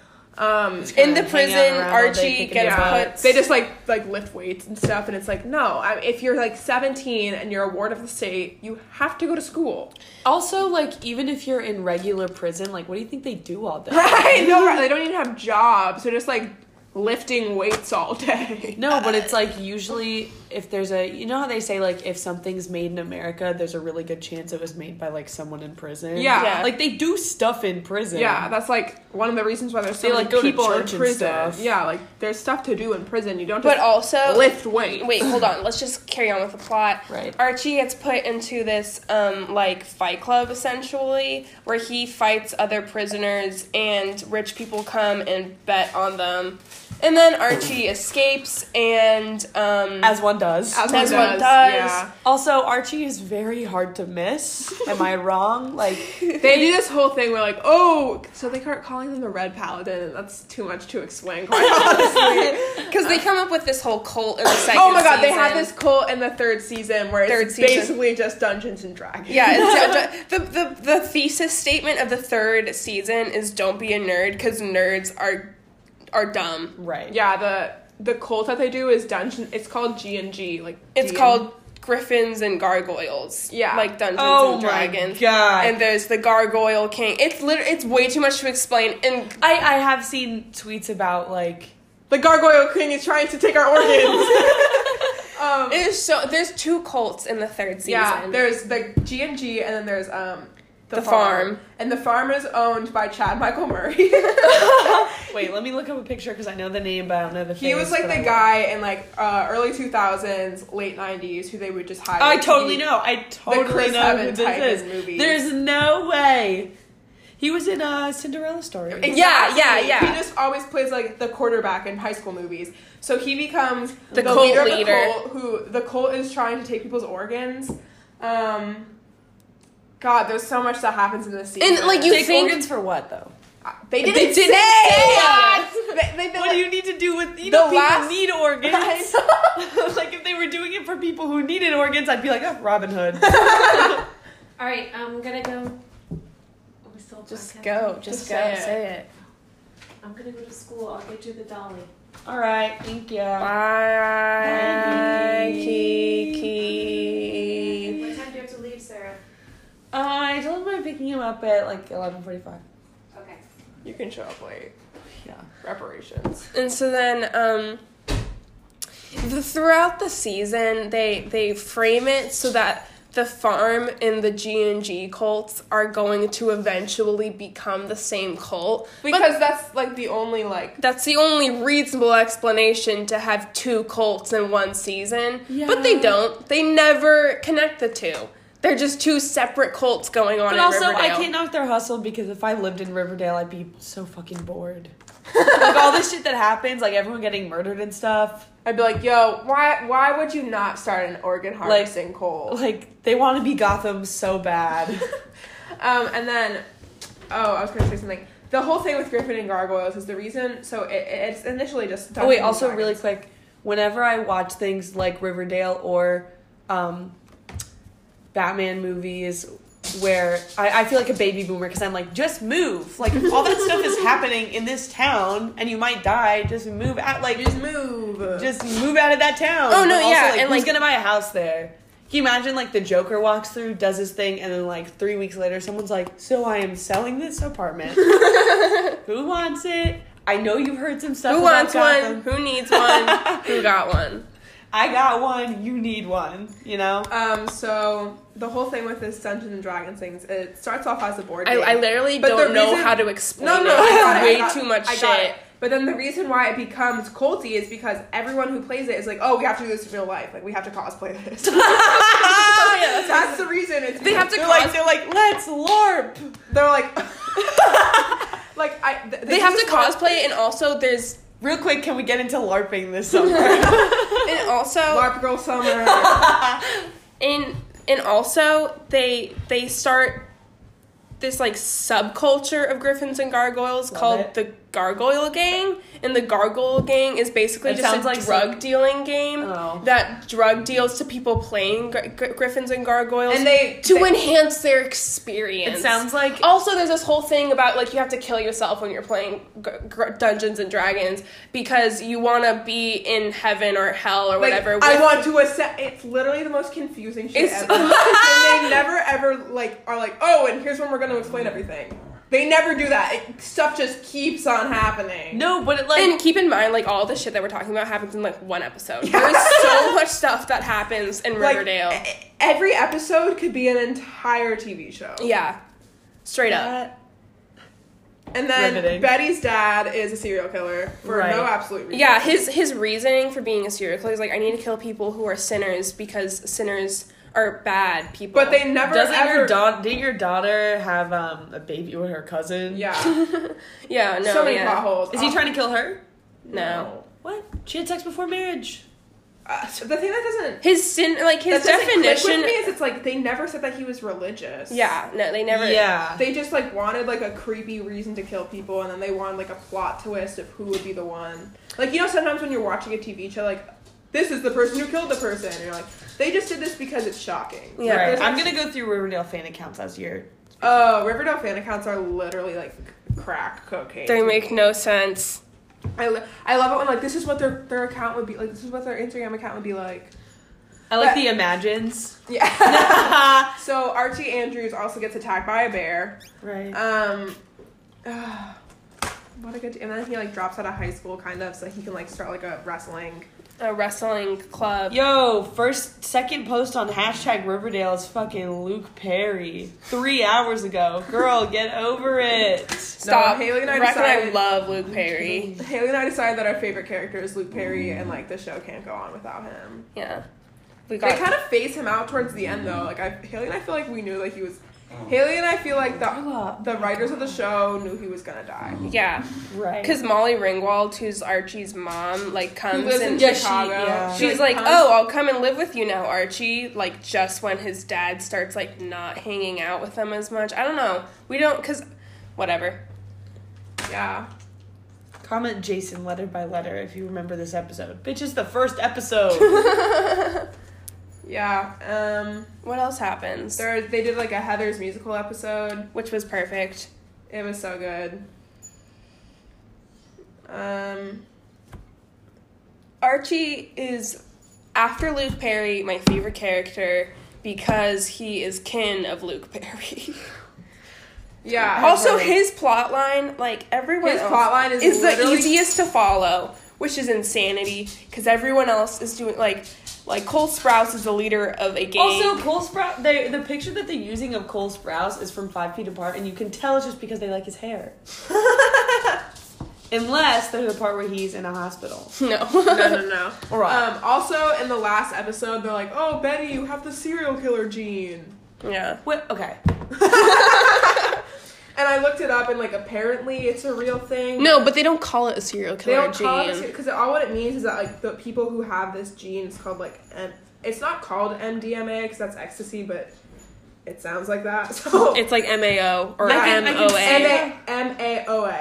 in the hang prison, out around all day Archie kicking gets it put. They just like lift weights and stuff, and it's like, no. If you're like 17 and you're a ward of the state, you have to go to school. Also, like, even if you're in regular prison, like, what do you think they do all day? Right? No, right. They don't even have jobs. They're just like lifting weights all day. No, but it's like usually if there's you know how they say like if something's made in America, there's a really good chance it was made by like someone in prison. Yeah. Yeah. Like they do stuff in prison. Yeah, that's like one of the reasons why there's so They, many like, go to people in church and prison. stuff. Yeah, like there's stuff to do in prison. You don't But just also, lift weights. wait, hold on. Let's just carry on with the plot. Right. Archie gets put into this like fight club essentially, where he fights other prisoners, and rich people come and bet on them. And then Archie escapes, and As one does. As As one one does. does. Yeah. Also, Archie is very hard to miss. Am I wrong? Like, They do this whole thing where like, oh, so they start calling them the Red Paladin, and that's too much to explain, quite honestly. because they come up with this whole cult in the second Oh my god, they season. had this cult in the third season where Third it's season. basically just Dungeons and Dragons. Yeah, it's, the thesis statement of the third season is don't be a nerd because nerds are dumb. right. Yeah, the cult that they do is dungeon. It's called G&G. Like It's D&. called Griffins and Gargoyles. Yeah. Like Dungeons Oh and my Dragons. God. And there's the Gargoyle King. It's way too much to explain. And I have seen tweets about like the Gargoyle King is trying to take our organs. there's 2 cults in the third season. Yeah, there's the G&G, and then there's the farm. And the farm is owned by Chad Michael Murray. wait, let me look up a picture because I know the name, but I don't know the face. He was like but the I- guy in like early 2000s, late 90s, who they would just hire. I to totally be know. I totally Chris know who Evans type this in is. movies. There's no way. He was in Cinderella Story. Exactly. Yeah. He just always plays like the quarterback in high school movies. So he becomes The cult leader of leader. the cult, who the cult is trying to take people's organs. God, there's so much that happens in this season. And, like, you Take think- organs for what though? They didn't They say didn't say that. They What do you need to do with The know people last- need organs? Like if they were doing it for people who needed organs, I'd be like, oh, Robin Hood. All right, I'm gonna go. Are we still Just podcasting? go. Just go. say it. Say it. I'm gonna go to school. I'll get you the dolly. All right, thank you. Bye, Kiki. What time do you have to leave, Sarah? I told him I'm picking him up at like 11:45. Okay. You can show up late. Yeah. Reparations. And so then, throughout the season, they frame it so that the farm and the G&G cults are going to eventually become the same cult. Because that's like the only like. That's the only reasonable explanation to have 2 cults in one season. Yeah. But they don't. They never connect the 2. They're just 2 separate cults going on But in also, Riverdale. I can't knock their hustle because if I lived in Riverdale, I'd be so fucking bored. Like all this shit that happens, like everyone getting murdered and stuff. I'd be like, yo, why would you not start an organ harvesting cult? Like they want to be Gotham so bad. And then, I was going to say something. The whole thing with Griffin and Gargoyles is the reason. So it's initially just. Oh wait, Dungeons and also really Dragons. quick, whenever I watch things like Riverdale or Batman movies, where I feel like a baby boomer because I'm like, just move. Like, if all that stuff is happening in this town and you might die, just move out. Like, Just move out of that town. Oh, no, But also, yeah, like, and, who's like- gonna buy a house there? Can you imagine, like, the Joker walks through, does his thing, and then, like, 3 weeks later, someone's like, so I am selling this apartment. Who wants it? I know you've heard some stuff Who about wants Gotham. one? Who needs one? Who got one? I got one, you need one, you know? So the whole thing with this Dungeons and Dragons things, it starts off as a board game. I literally But don't the know reason- how to explain No, it. I got It's it, way I got too it. much I got shit. it. But then the reason why it becomes culty is because everyone who plays it is like, oh, we have to do this in real life. Like, we have to cosplay this. Yeah, That's the reason. It's They have to They're like, let's LARP. They're like, they have to cosplay, and also there's Real quick, can we get into LARPing this summer? and also LARP Girl Summer. and also they start this like subculture of Griffins and Gargoyles Love called it. the Gargoyle Gang, and the Gargoyle Gang is basically It just sounds a like drug dealing game Oh. that drug deals to people playing Griffins and Gargoyles And they enhance their experience. It sounds like Also, there's this whole thing about, like, you have to kill yourself when you're playing Dungeons and Dragons because you want to be in heaven or hell or like, whatever. I want to assess. It's literally the most confusing shit It's- ever. And they never ever like are like, oh, and here's when we're going to explain everything. They never do that. Stuff just keeps on happening. no, but it like And keep in mind, like, all the shit that we're talking about happens in, like, one episode. There is so much stuff that happens in Like, Riverdale. Every episode could be an entire TV show. Yeah. Straight up. And then Riveting. Betty's dad is a serial killer for Right. no absolute reason. Yeah, his reasoning for being a serial killer is, like, I need to kill people who are sinners because sinners are bad people. But they never didn't your daughter have a baby with her cousin? Yeah. Yeah, no, so many yeah. plot holes. Is he trying to kill her? No. What? She had sex before marriage. The thing that doesn't His sin, like, his that doesn't click definition... with me is it's like they never said that he was religious. Yeah, no, they never... Yeah. They just like wanted like a creepy reason to kill people, and then they wanted like a plot twist of who would be the one. Like, you know, sometimes when you're watching a TV show, like, this is the person who killed the person, and you're like, they just did this because it's shocking. Yeah. Right. There's I'm actually- gonna go through Riverdale fan accounts as you're. Riverdale fan accounts are literally like crack cocaine. They make no sense. I love it when like this is what their account would be like. This is what their Instagram account would be like. I like But- the imagines. Yeah. So Archie Andrews also gets attacked by a bear. Right. What a good. And then he like drops out of high school kind of, so he can like start like a wrestling. A wrestling club. Yo, second post on hashtag Riverdale is fucking Luke Perry. 3 hours ago. Girl, get over it. Stop. No, Haley and I Reckon decided- love Luke Perry. Haley and I decided that our favorite character is Luke Perry, and like the show can't go on without him. Yeah. We They got... kind of phase him out towards the end though. Like Haley and I feel like we knew that he was. Haley and I feel like the writers of the show knew he was gonna die. Yeah. Right. Because Molly Ringwald, who's Archie's mom, like, comes lives and... in Chicago. yeah. She's like, oh, I'll come and live with you now, Archie. Like, just when his dad starts, like, not hanging out with them as much. I don't know. We don't, because... Whatever. Yeah. Comment Jason letter by letter if you remember this episode. Bitch, it's the first episode. Yeah. What else happens? They did like a Heather's musical episode. Which was perfect. It was so good. Archie is, after Luke Perry, my favorite character because he is kin of Luke Perry. Yeah. Also, totally. his plot line, like, everyone His else plotline is the literally- easiest to follow, which is insanity because everyone else is doing, like Cole Sprouse is the leader of a gang. Also, Cole Sprouse, the picture that they're using of Cole Sprouse is from 5 Feet Apart, and you can tell it's just because they like his hair. Unless there's a part where he's in a hospital. No. No. All right. Also, in the last episode, they're like, "Oh, Betty, you have the serial killer gene." Yeah. Wait, okay. And I looked it up, and like apparently it's a real thing. No, but they don't call it a serial They killer don't call gene. it because all what it means is that like the people who have this gene is called like it's not called MDMA because that's ecstasy, but it sounds like that. So It's like MAO or I can MOA. say- MAOA.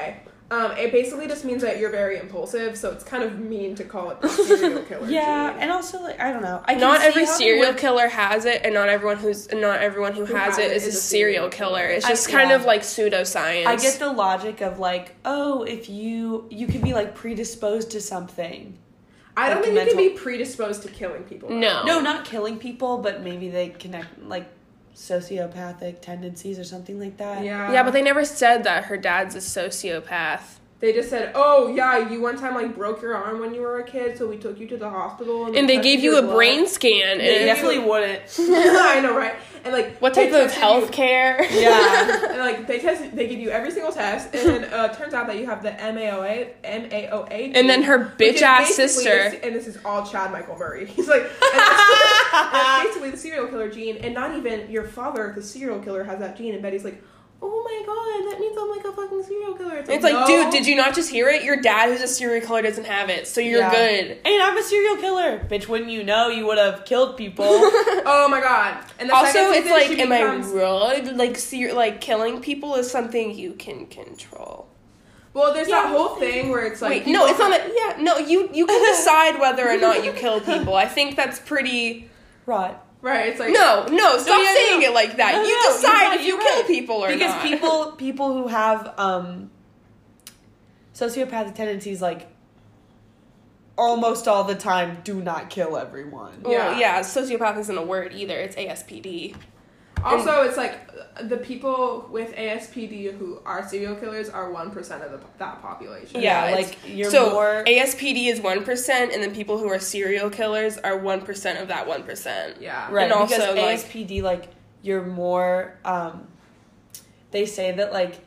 It basically just means that you're very impulsive, so it's kind of mean to call it the serial killer Yeah, gene. and also, like, I don't know. I can Not see every how they serial would- killer has it, and not everyone who has it is a serial killer. It's just kind of like pseudoscience. I get the logic of, like, oh, if you could be, like, predisposed to something. I don't like think you mental- can be predisposed to killing people. No. No, not killing people, but maybe they connect, like, sociopathic tendencies or something like that. Yeah, but they never said that her dad's a sociopath. They just said, "Oh yeah, you one time like broke your arm when you were a kid, so we took you to the hospital And they tested gave you your a blood." brain scan. They And definitely wouldn't. I know, right? And like, what they type of tested health care? Yeah. And like they give you every single test, and then it turns out that you have the MAOA, And then her which is bitch-ass basically sister. and this is all Chad Michael Murray. He's like, that's basically the serial killer gene, and not even your father, the serial killer, has that gene. And Betty's like, oh my god, that means I'm like a fucking serial killer. It's like, no. dude, did you not just hear it? Your dad, who's a serial killer, doesn't have it, so you're good. And I'm a serial killer. Bitch, wouldn't you know, you would have killed people. Oh my god. And the Also, second it's season, like, she am becomes- I wrong? Like killing people is something you can control. Well, there's that whole thing where it's like, Wait, no, it's not that. Yeah, no, you can decide whether or not you kill people. I think that's pretty. Right. right. It's like No, stop yeah, saying no. it like that. No, you no, decide you're right, if you you're kill right. people or Because not. people who have sociopathic tendencies, like, almost all the time do not kill everyone. Well, yeah, sociopath isn't a word either. It's ASPD. Also, it's like the people with ASPD who are serial killers are 1% of that population. Yeah, it's- like, you're so more- ASPD is 1%, and then people who are serial killers are 1% of that 1%. Yeah. Right, And because also, like- ASPD, like, you're more, they say that, like,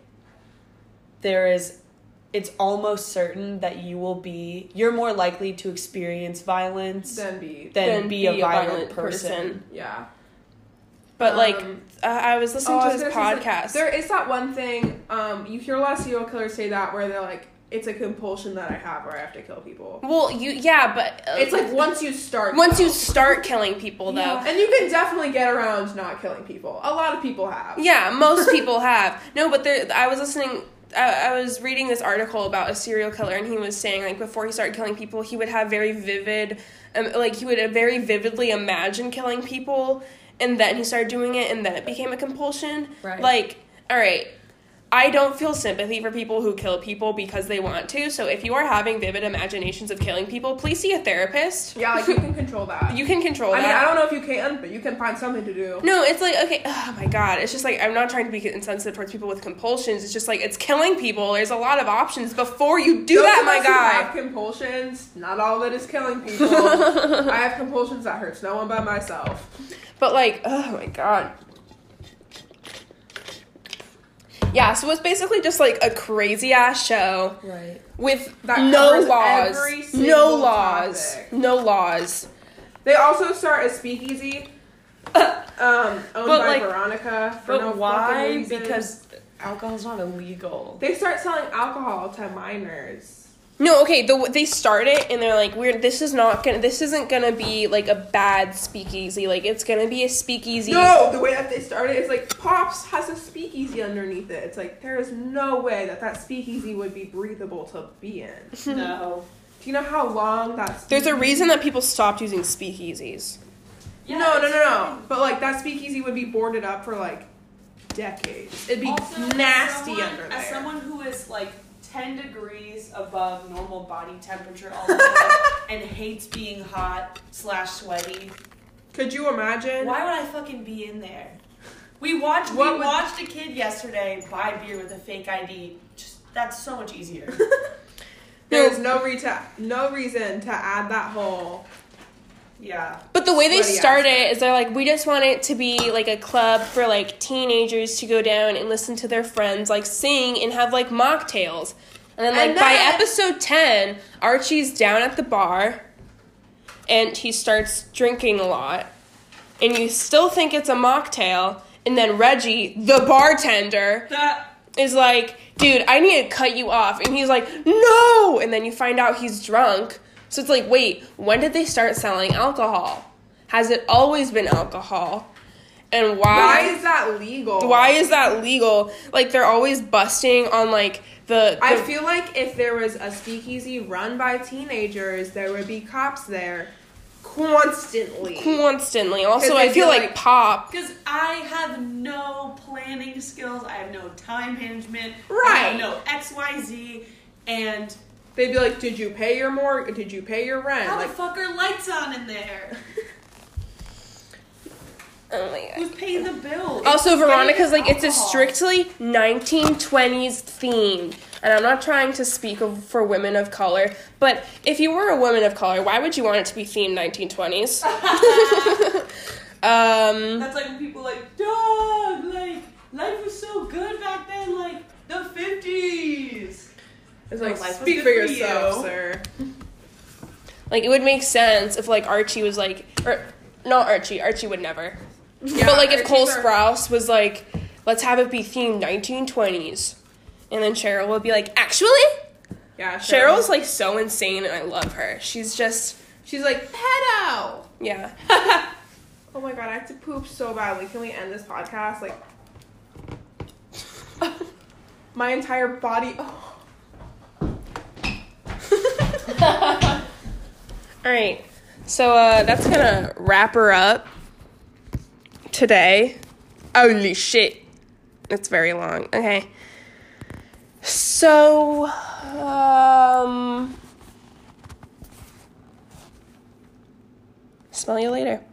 it's almost certain that you're more likely to experience violence Then be. than be a violent person. Yeah. But like, Um, I was listening to this there's like- podcast. there is that one thing, you hear a lot of serial killers say that where they're like, it's a compulsion that I have where I have to kill people. Well, but It's like once you start. once you start killing people, though. And you can definitely get around not killing people. A lot of people have. Yeah, most people have. No, but I was listening. I was reading this article about a serial killer, and he was saying, like, before he started killing people, he would have very vivid, he would very vividly imagine killing people, and then he started doing it, and then it became a compulsion. Right. Like, all right, I don't feel sympathy for people who kill people because they want to, so if you are having vivid imaginations of killing people, please see a therapist. Yeah, like you can control that. You can control I that. mean, I don't know if you can, but you can find something to do. No, it's like, okay, oh my god, it's just like, I'm not trying to be insensitive towards people with compulsions, it's just like, it's killing people, there's a lot of options before you do Those that, of my us who have guy. compulsions, not all of it is killing people. I have compulsions that hurts no one but myself. But like, oh my god. Yeah, so it's basically just like a crazy ass show Right. with That no covers laws. every No single laws. topic. No laws. They also start a speakeasy, owned by like- Veronica. For But no fucking why? reason. Because alcohol's not illegal. they start selling alcohol to minors. No, okay, they start it and they're like, this isn't gonna be like a bad speakeasy, like it's gonna be a speakeasy. No, the way that they started is like Pops has a speakeasy underneath it. It's like there is no way that speakeasy would be breathable to be in. No. Do you know how long that? There's a reason that people stopped using speakeasies. No. But like that speakeasy would be boarded up for like decades. It'd be Also, nasty under there. As someone who is like 10 degrees above normal body temperature all the time and hates being hot / sweaty, Could you imagine? why would I fucking be in there? We watched a kid yesterday buy beer with a fake ID. That's so much easier. There's no reason to add that whole. Yeah. But the way they Sweaty start ass. it is they're like, we just want it to be like a club for like teenagers to go down and listen to their friends like sing and have like mocktails. And then like by episode 10, Archie's down at the bar and he starts drinking a lot. And you still think it's a mocktail. And then Reggie, the bartender, is like, dude, I need to cut you off. And he's like, no! And then you find out he's drunk. So it's like, wait, when did they start selling alcohol? Has it always been alcohol? And Why is that legal? why is that legal? Like, they're always busting on, like, I feel like if there was a speakeasy run by teenagers, there would be cops there constantly. Also, I feel like pop. Because I have no planning skills. I have no time management. Right. I have no XYZ. And they'd be like, did you pay your Did you pay your rent? how like, the fuck are lights on in there? Oh my god. Who's paying the bill? Also, Veronica's like, it's a alcohol. strictly 1920s theme. And I'm not trying to speak for women of color, but if you were a woman of color, why would you want it to be themed 1920s? That's like when people like, dog, like, life was so good back then, like, the 50s. it's like, life was speak good for for yourself, you. sir. Like, it would make sense if, like, Archie was like, or, not Archie would never. Yeah, But, like, if Cole Archie's our- Sprouse was like, let's have it be themed 1920s. And then Cheryl would be like, actually? Yeah, Cheryl's, like, so insane, and I love her. She's just, she's like, pedo! yeah. Oh my god, I have to poop so badly. Can we end this podcast? Like, my entire body. Oh. Alright, so that's gonna wrap her up today. Holy shit. It's very long. Okay. So, smell you later.